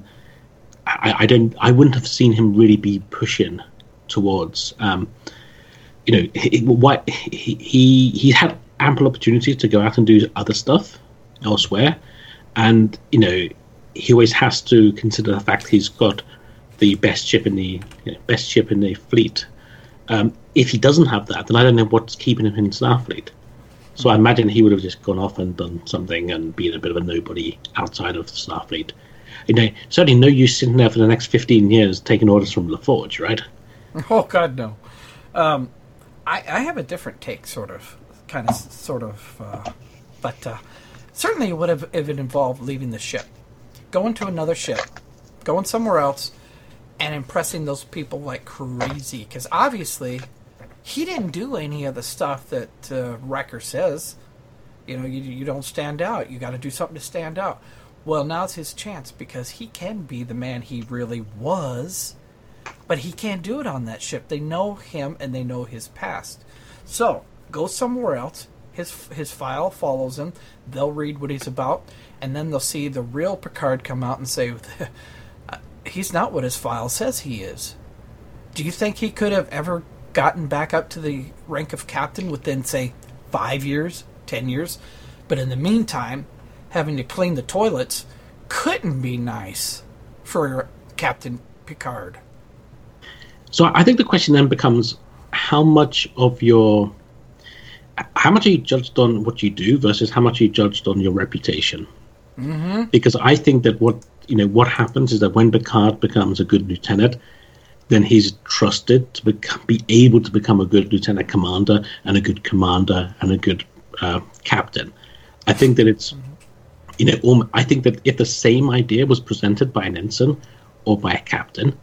I, I don't. I wouldn't have seen him really be pushing towards. Um, you know, he, what he, he he had ample opportunities to go out and do other stuff elsewhere, and you know, he always has to consider the fact he's got the best ship in the you know, best ship in the fleet. Um, if he doesn't have that, then I don't know what's keeping him in Starfleet. So I imagine he would have just gone off and done something and been a bit of a nobody outside of Starfleet. You know, certainly no use sitting there for the next fifteen years taking orders from LaForge, right? Oh God, no. Um, I, I have a different take, sort of, kind of, sort of, uh, but uh, certainly it would have if it involved leaving the ship, going to another ship, going somewhere else, and impressing those people like crazy. Because obviously, he didn't do any of the stuff that uh, Riker says. You know, you you don't stand out. You got to do something to stand out. Well, now's his chance because he can be the man he really was. But he can't do it on that ship. They know him and they know his past. So, go somewhere else. His his file follows him. They'll read what he's about. And then they'll see the real Picard come out and say, he's not what his file says he is. Do you think he could have ever gotten back up to the rank of captain within, say, five years, ten years? But in the meantime, having to clean the toilets couldn't be nice for Captain Picard. So I think the question then becomes how much of your how much are you judged on what you do versus how much are you judged on your reputation? Mm-hmm. Because I think that what you know what happens is that when Picard becomes a good lieutenant, then he's trusted to become, be able to become a good lieutenant commander and a good commander and a good uh, captain. I think that it's mm-hmm. you know um, I think that if the same idea was presented by an ensign or by a captain,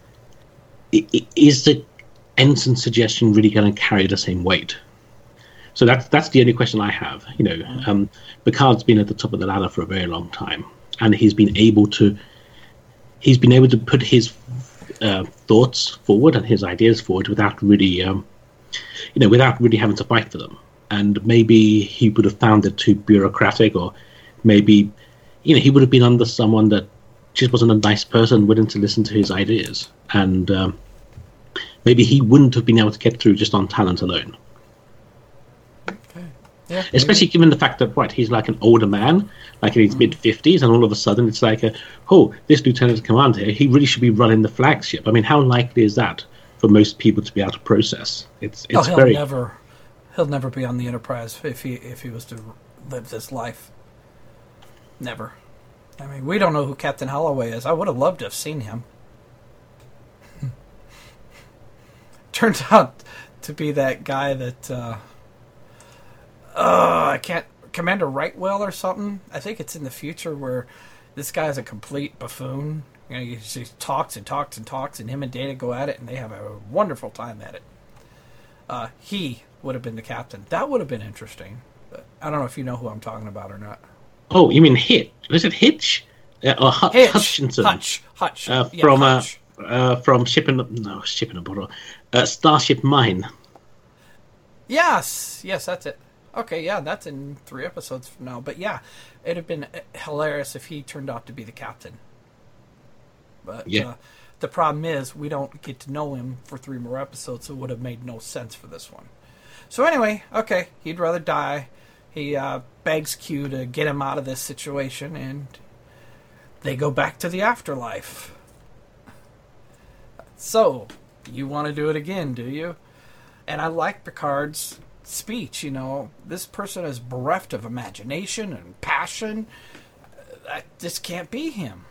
is the ensign suggestion really going to carry the same weight? So that's that's the only question I have. You know, um, Picard's been at the top of the ladder for a very long time, and he's been able to he's been able to put his uh, thoughts forward and his ideas forward without really, um, you know, without really having to fight for them. And maybe he would have found it too bureaucratic, or maybe, you know, he would have been under someone that just wasn't a nice person willing to listen to his ideas. And um, maybe he wouldn't have been able to get through just on talent alone. Okay. Yeah, especially maybe. Given the fact that, what, he's like an older man, like in his mm. mid-fifties, and all of a sudden it's like, a, oh, this lieutenant commander here, he really should be running the flagship. I mean, how likely is that for most people to be able to process? It's it's oh, he'll very... never, he'll never be on the Enterprise if he if he was to live this life. Never. I mean, we don't know who Captain Holloway is. I would have loved to have seen him. Turns out to be that guy that, uh, uh, I can't, Commander Rightwell or something. I think it's in the future where this guy's a complete buffoon. You know, he just talks and talks and talks, and him and Data go at it, and they have a wonderful time at it. Uh, he would have been the captain. That would have been interesting. But I don't know if you know who I'm talking about or not. Oh, you mean Hitch? Was it Hitch? Uh, or Hutch, Hitch. Hutchinson? Hutch. Hutch. Uh, yeah, from Hutch. Uh, uh, from Shipping... No, Shipping a Bottle. Uh, Starship Mine. Yes. Yes, that's it. Okay, yeah, that's in three episodes from now. But yeah, it'd have been hilarious if he turned out to be the captain. But yeah. uh, the problem is we don't get to know him for three more episodes, so it would have made no sense for this one. So anyway, okay, he'd rather die. He uh, begs Q to get him out of this situation, and they go back to the afterlife. So, you want to do it again, do you? And I like Picard's speech, you know. This person is bereft of imagination and passion. That this can't be him.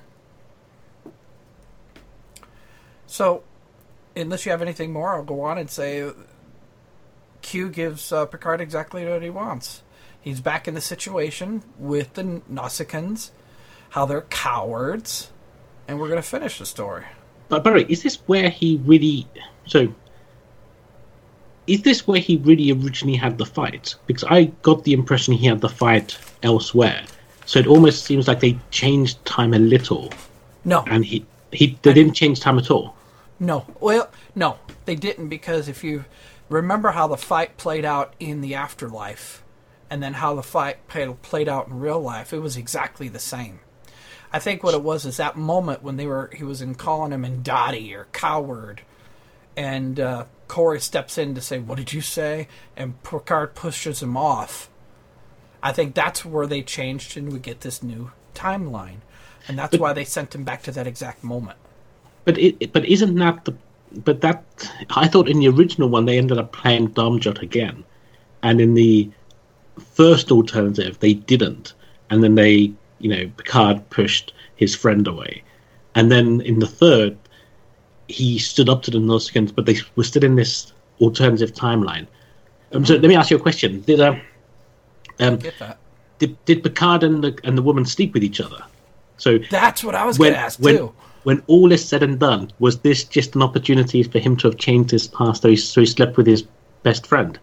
So, unless you have anything more, I'll go on and say Q gives uh, Picard exactly what he wants. He's back in the situation with the Nausicaans, how they're cowards, and we're going to finish the story. But Barry, is this where he really... So, is this where he really originally had the fight? Because I got the impression he had the fight elsewhere. So it almost seems like they changed time a little. No. And he, he they didn't change time at all. No. Well, no, they didn't, because if you remember how the fight played out in the afterlife, and then how the fight played out in real life, it was exactly the same. I think what it was is that moment when they were he was in calling him Indati or coward, and uh, Corey steps in to say, "What did you say?" and Picard pushes him off. I think that's where they changed, and we get this new timeline, and that's but, why they sent him back to that exact moment. But it, but isn't that the? But that I thought in the original one they ended up playing Damjot again, and in the first alternative they didn't, and then they, you know, Picard pushed his friend away, and then in the third he stood up to the Nausicaans, but they were still in this alternative timeline. Um, so let me ask you a question: Did um, um get that? Did did Picard and the and the woman sleep with each other? So that's what I was going to ask when, too. When all is said and done, was this just an opportunity for him to have changed his past, so he, so he slept with his best friend?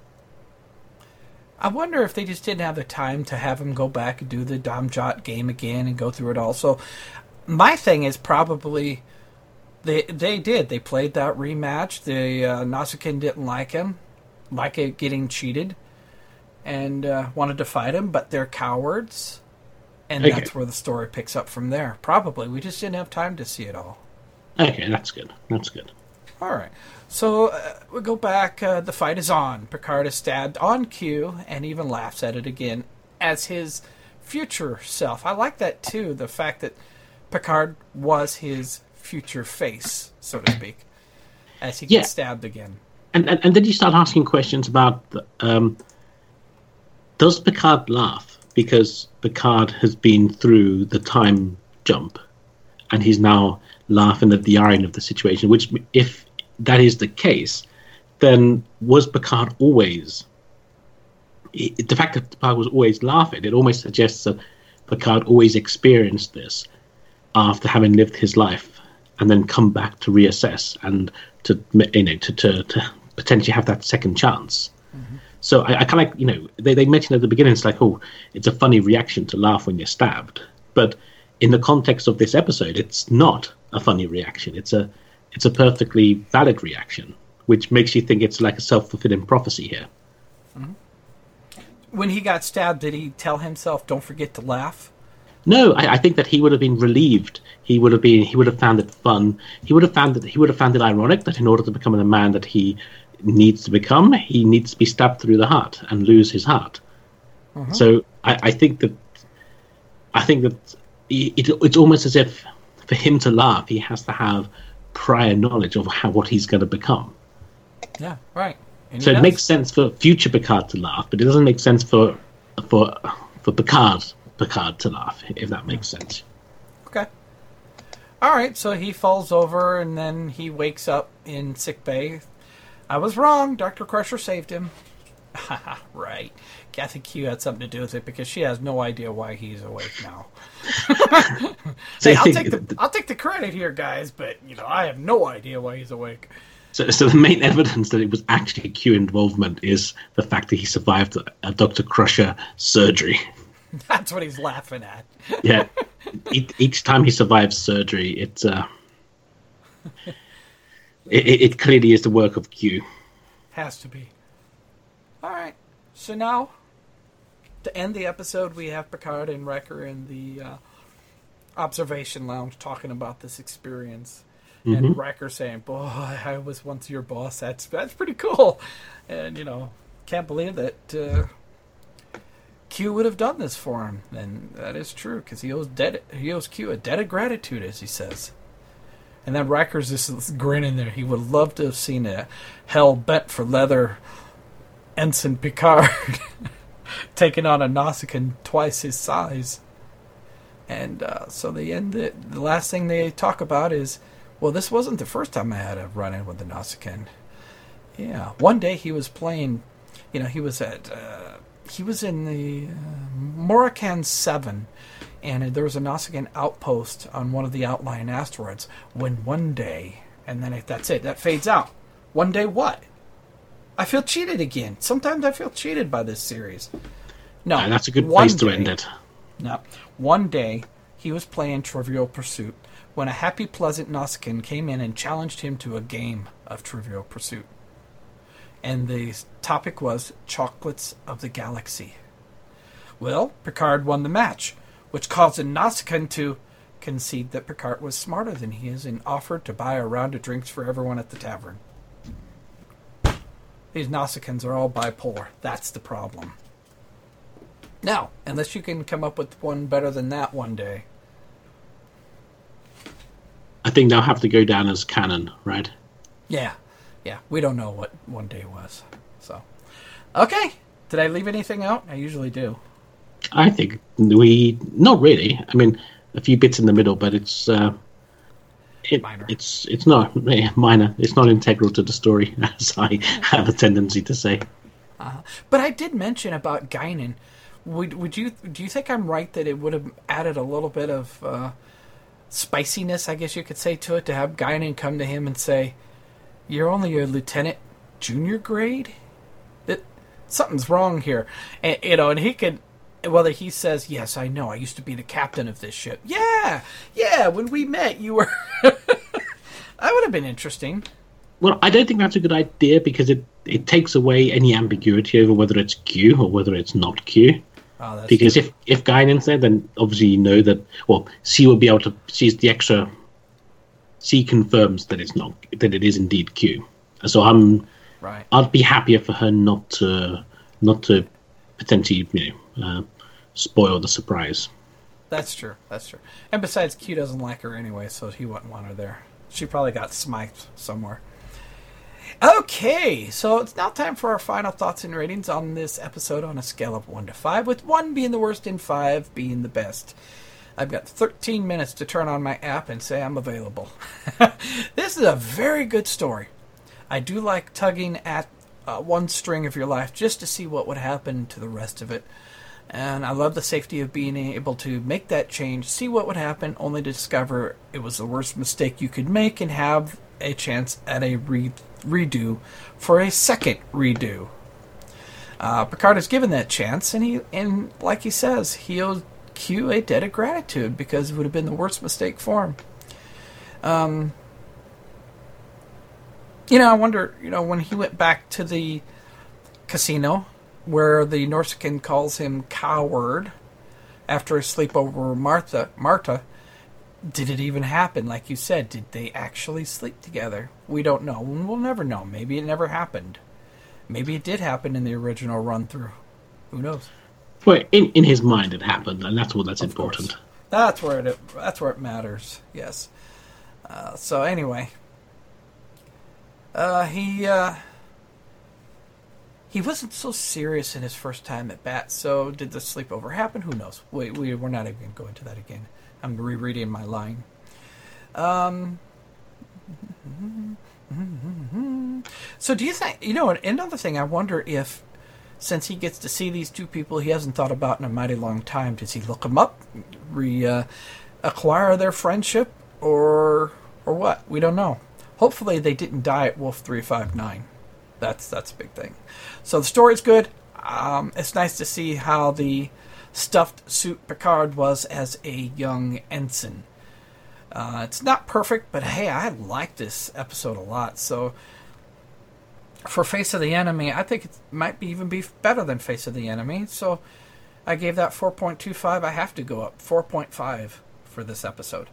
I wonder if they just didn't have the time to have him go back and do the Damjot game again and go through it all. So my thing is probably they they did. They played that rematch. The uh, Nausicaan didn't like him, like it getting cheated, and uh, wanted to fight him, but they're cowards. And okay. That's where the story picks up from there. Probably. We just didn't have time to see it all. Okay, that's good. That's good. All right. So uh, we go back. Uh, the fight is on. Picard is stabbed on cue and even laughs at it again as his future self. I like that, too, the fact that Picard was his future face, so to speak, as he gets yeah. stabbed again. And, and and then you start asking questions about, um, does Picard laugh? Because Picard has been through the time jump, and he's now laughing at the irony of the situation, which, if that is the case, then was Picard always... The fact that Picard was always laughing, it almost suggests that Picard always experienced this after having lived his life, and then come back to reassess and to, you know, to, to, to potentially have that second chance. Mm-hmm. So I, I kind of like, you know, they, they mentioned at the beginning, it's like, oh, it's a funny reaction to laugh when you're stabbed. But in the context of this episode, it's not a funny reaction. It's a it's a perfectly valid reaction, which makes you think it's like a self-fulfilling prophecy here. Mm-hmm. When he got stabbed, did he tell himself, don't forget to laugh? No, I, I think that he would have been relieved. He would have been. He would have found it fun. He would have found it. He would have found it ironic that in order to become the man that he needs to become, he needs to be stabbed through the heart and lose his heart. Mm-hmm. So I, I think that I think that it, it's almost as if for him to laugh, he has to have prior knowledge of how what he's going to become. Yeah, right. And so it does. Makes sense for future Picard to laugh, but it doesn't make sense for for for Picard Picard to laugh, if that makes sense. Okay. All right. So he falls over, and then he wakes up in sickbay. I was wrong. Doctor Crusher saved him. Right. I think Q had something to do with it because she has no idea why he's awake now. Hey, I'll take the I'll take the credit here, guys, but you know I have no idea why he's awake. So, so the main evidence that it was actually Q involvement is the fact that he survived a Doctor Crusher surgery. That's what he's laughing at. Yeah, each, each time he survives surgery, it's uh, it, it clearly is the work of Q. Has to be. All right. So now, to end the episode, we have Picard and Riker in the uh, observation lounge talking about this experience. Mm-hmm. And Riker saying, boy, I was once your boss. That's that's pretty cool. And, you know, can't believe that uh, Q would have done this for him. And that is true, because he owes debt, he owes Q a debt of gratitude, as he says. And then Riker's just grinning there. He would love to have seen a hell-bent for leather Ensign Picard taking on a Nausicaan twice his size. And uh, so they end it. The last thing they talk about is, well, this wasn't the first time I had a run-in with the Nausicaan. Yeah, one day he was playing, you know, he was at, uh, he was in the uh, Moracan seven, and there was a Nausicaan outpost on one of the outlying asteroids, when one day, and then it, that's it, that fades out. One day what? I feel cheated again. Sometimes I feel cheated by this series. No, uh, that's a good place to end it. No, one day he was playing Trivial Pursuit when a happy, pleasant Nausicaan came in and challenged him to a game of Trivial Pursuit. And the topic was Chocolates of the Galaxy. Well, Picard won the match, which caused a Nausicaan to concede that Picard was smarter than he is and offered to buy a round of drinks for everyone at the tavern. These Nausicaans are all bipolar. That's the problem. Now, unless you can come up with one better than that one day. I think they'll have to go down as canon, right? Yeah. Yeah. We don't know what one day was. So, okay. Did I leave anything out? I usually do. I think we... Not really. I mean, a few bits in the middle, but it's... Uh, it, minor. It's it's not eh, minor. It's not integral to the story, as I have a tendency to say. Uh, but I did mention about Guinan. Would would you do you think I'm right that it would have added a little bit of uh, spiciness, I guess you could say, to it, to have Guinan come to him and say, "You're only a lieutenant, junior grade. That something's wrong here," and you know, and he could. Whether he says, "Yes, I know, I used to be the captain of this ship." Yeah, yeah, when we met, you were... That would have been interesting. Well, I don't think that's a good idea, because it, it takes away any ambiguity over whether it's Q or whether it's not Q. Oh, that's because true. if, if Guinan's there, then obviously you know that... Well, C will be able to... C's the extra... C confirms that it's not... That it is indeed Q. So I'm... Right. I'd be happier for her not to... Not to potentially, you know... Uh, spoil the surprise. That's true. That's true. And besides, Q doesn't like her anyway, so he wouldn't want her there. She probably got smiked somewhere. Okay, so it's now time for our final thoughts and ratings on this episode on a scale of one to five, with one being the worst and five being the best. I've got thirteen minutes to turn on my app and say I'm available. This is a very good story. I do like tugging at uh, one string of your life just to see what would happen to the rest of it. And I love the safety of being able to make that change, see what would happen, only to discover it was the worst mistake you could make and have a chance at a re- redo for a second redo. Uh, Picard is given that chance, and he, and like he says, he owes Q a debt of gratitude because it would have been the worst mistake for him. Um, you know, I wonder, you know, when he went back to the casino, where the Nausicaan calls him coward after a sleepover with Martha, Marta, did it even happen? Like you said, did they actually sleep together? We don't know. We'll never know. Maybe it never happened. Maybe it did happen in the original run-through. Who knows? Well, in, in his mind it happened, and that's what that's of important. Course. That's where it that's where it matters. Yes. Uh, so anyway, uh, he. Uh, He wasn't so serious in his first time at bat, so did the sleepover happen? Who knows? We, we, we're not even going to go into that again. I'm rereading my line. Um, so do you think, you know, another thing, I wonder if, since he gets to see these two people he hasn't thought about in a mighty long time, does he look them up, re uh, acquire their friendship, or or what? We don't know. Hopefully they didn't die at Wolf three five nine. That's that's a big thing. So the story's good. Um, it's nice to see how the stuffed suit Picard was as a young ensign. Uh, it's not perfect, but hey, I like this episode a lot. So for Face of the Enemy, I think it might be even be better than Face of the Enemy. So I gave that four point two five. I have to go up four point five for this episode.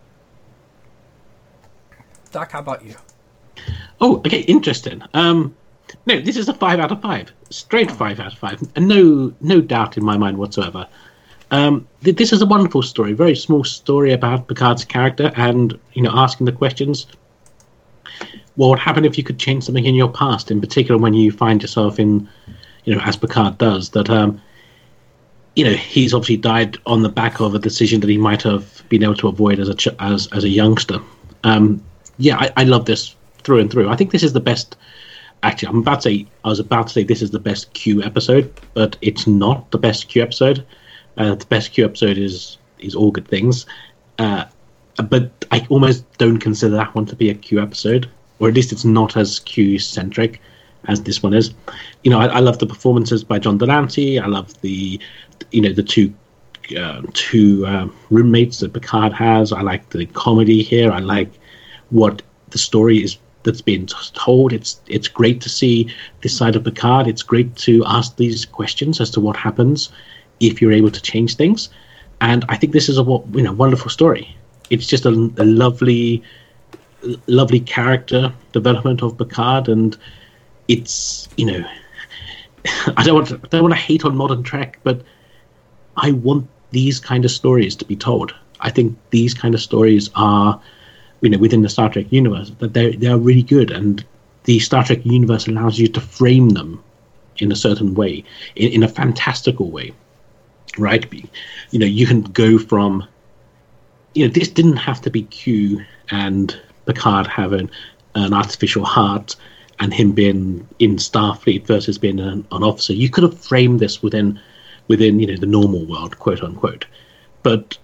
Doc, how about you? Oh, okay, interesting. Um, no, this is a five out of five, straight five out of five, and no, no doubt in my mind whatsoever. Um, th- this is a wonderful story, very small story about Picard's character, and you know, asking the questions. What would happen if you could change something in your past, in particular when you find yourself in, you know, as Picard does, that um, you know, he's obviously died on the back of a decision that he might have been able to avoid as a ch- as as a youngster. Um, yeah, I, I love this through and through. I think this is the best. Actually, I'm about to say I was about to say this is the best Q episode, but it's not the best Q episode. Uh, the best Q episode is is All Good Things, uh, but I almost don't consider that one to be a Q episode, or at least it's not as Q centric as this one is. You know, I, I love the performances by John Delancey. I love the, you know, the two uh, two uh, roommates that Picard has. I like the comedy here. I like what the story is that's being told. It's it's great to see this side of Picard. It's great to ask these questions as to what happens if you're able to change things. And I think this is a you know wonderful story. It's just a, a lovely, lovely character development of Picard, and it's you know I don't want to, I don't want to hate on modern Trek, but I want these kind of stories to be told. I think these kind of stories are, you know, within the Star Trek universe, that they they are really good, and the Star Trek universe allows you to frame them in a certain way, in, in a fantastical way, right? You know, you can go from, you know, this didn't have to be Q and Picard having an artificial heart and him being in Starfleet versus being an, an officer. You could have framed this within, within you know, the normal world, quote unquote. But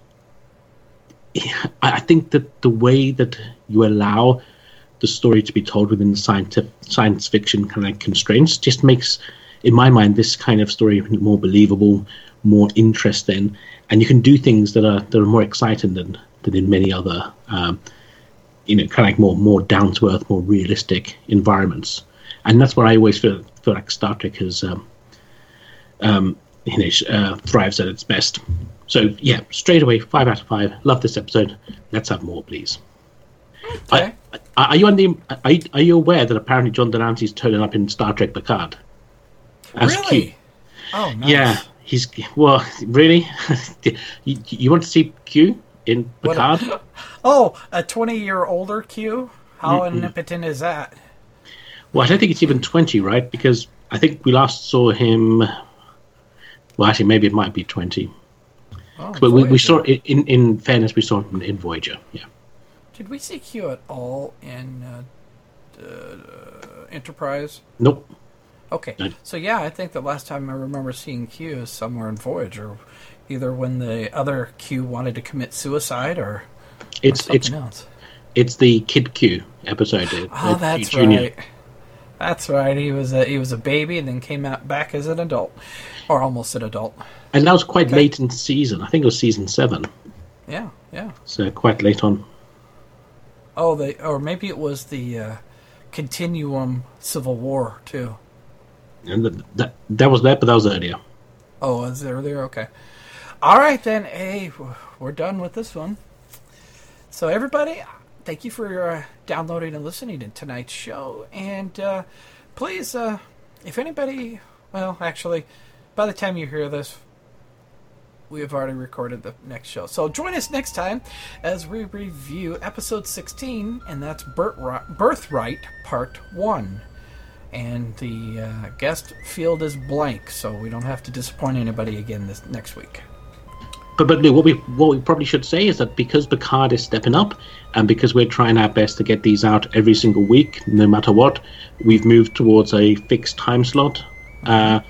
I think that the way that you allow the story to be told within the scientific, science fiction kind of constraints just makes, in my mind, this kind of story more believable, more interesting, and you can do things that are that are more exciting than, than in many other, um, you know, kind of like more more down to earth, more realistic environments. And that's what I always feel feel like Star Trek has, um, um, you know, uh, thrives at its best. So yeah, straight away, five out of five. Love this episode. Let's have more, please. Okay. Are, are you on the? Are you, are you aware that apparently John Delancey's turning up in Star Trek Picard? As Really? Q? Oh, nice. Yeah, he's well. Really? you, you want to see Q in What a- Picard? Oh, a twenty-year older Q? How Mm-mm. omnipotent is that? Well, I don't think it's even twenty, right? Because I think we last saw him. Well, actually, maybe it might be twenty. Oh, But we, we Voyager. saw, in in fairness, we saw him in Voyager. Yeah. Did we see Q at all in uh, uh, Enterprise? Nope. Okay, No. so yeah, I think the last time I remember seeing Q is somewhere in Voyager, either when the other Q wanted to commit suicide or, It's or it's something else. it's the Kid Q episode. uh, Oh, uh, that's Q Junior. right. That's right. He was a he was a baby and then came out back as an adult, or almost an adult. And that was quite Okay. late in the season. I think it was season seven. Yeah, yeah. So quite late on. Oh, they or maybe it was the uh, Continuum Civil War too. And that, that that was that, but that was earlier. Oh, was it earlier? Okay. All right then. Hey, we're done with this one. So everybody, thank you for uh, downloading and listening to tonight's show. And uh, please, uh, if anybody, well, actually, by the time you hear this, we have already recorded the next show. So join us next time as we review episode sixteen, and that's Birthright, Birthright Part one. And the uh, guest field is blank, so we don't have to disappoint anybody again this next week. But but no, what we what we probably should say is that because Picard is stepping up, and because we're trying our best to get these out every single week, no matter what, we've moved towards a fixed time slot. Uh,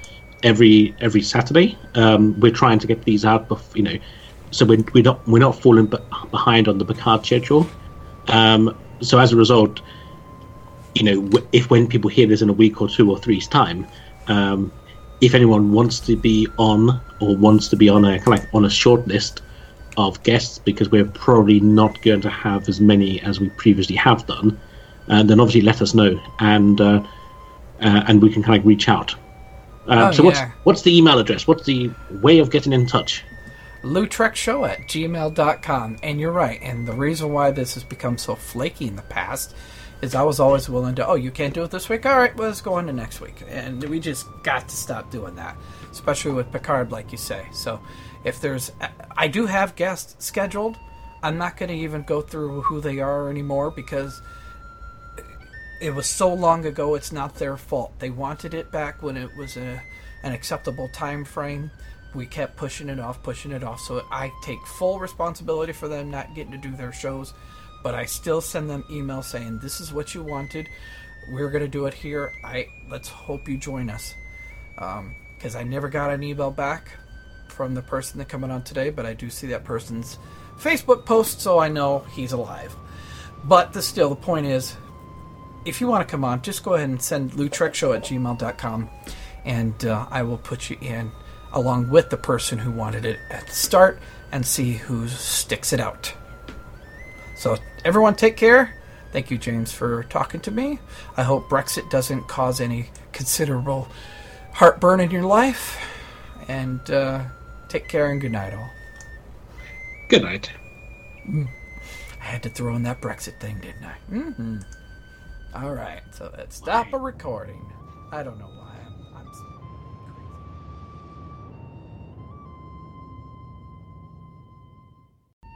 every every Saturday. Um, we're trying to get these out, bef- you know, so we're, we're not we're not falling be- behind on the Picard schedule. Um, so as a result, you know, if when people hear this in a week or two or three's time, um, if anyone wants to be on or wants to be on a kind of like on a short list of guests, because we're probably not going to have as many as we previously have done, uh, then obviously let us know, and uh, uh, and we can kind of reach out. Uh, oh, so yeah. what's what's the email address? What's the way of getting in touch? LouTrekShow at gmail dot com. And you're right, and the reason why this has become so flaky in the past is I was always willing to, oh, you can't do it this week? All right, well, let's go on to next week. And we just got to stop doing that, especially with Picard, like you say. So if there's... I do have guests scheduled. I'm not going to even go through who they are anymore because it was so long ago, it's not their fault. They wanted it back when it was a, an acceptable time frame. We kept pushing it off, pushing it off. So I take full responsibility for them not getting to do their shows. But I still send them emails saying, this is what you wanted. We're going to do it here. I Let's hope you join us. Because um, I never got an email back from the person that coming on today, but I do see that person's Facebook post, so I know he's alive. But the, still, the point is, if you want to come on, just go ahead and send LouTrekShow at gmail dot com, and uh, I will put you in along with the person who wanted it at the start and see who sticks it out. So everyone take care. Thank you, James, for talking to me. I hope Brexit doesn't cause any considerable heartburn in your life. And uh, take care and good night, all. Good night. Mm. I had to throw in that Brexit thing, didn't I? Mm-hmm. All right, so let's stop a recording. I don't know why.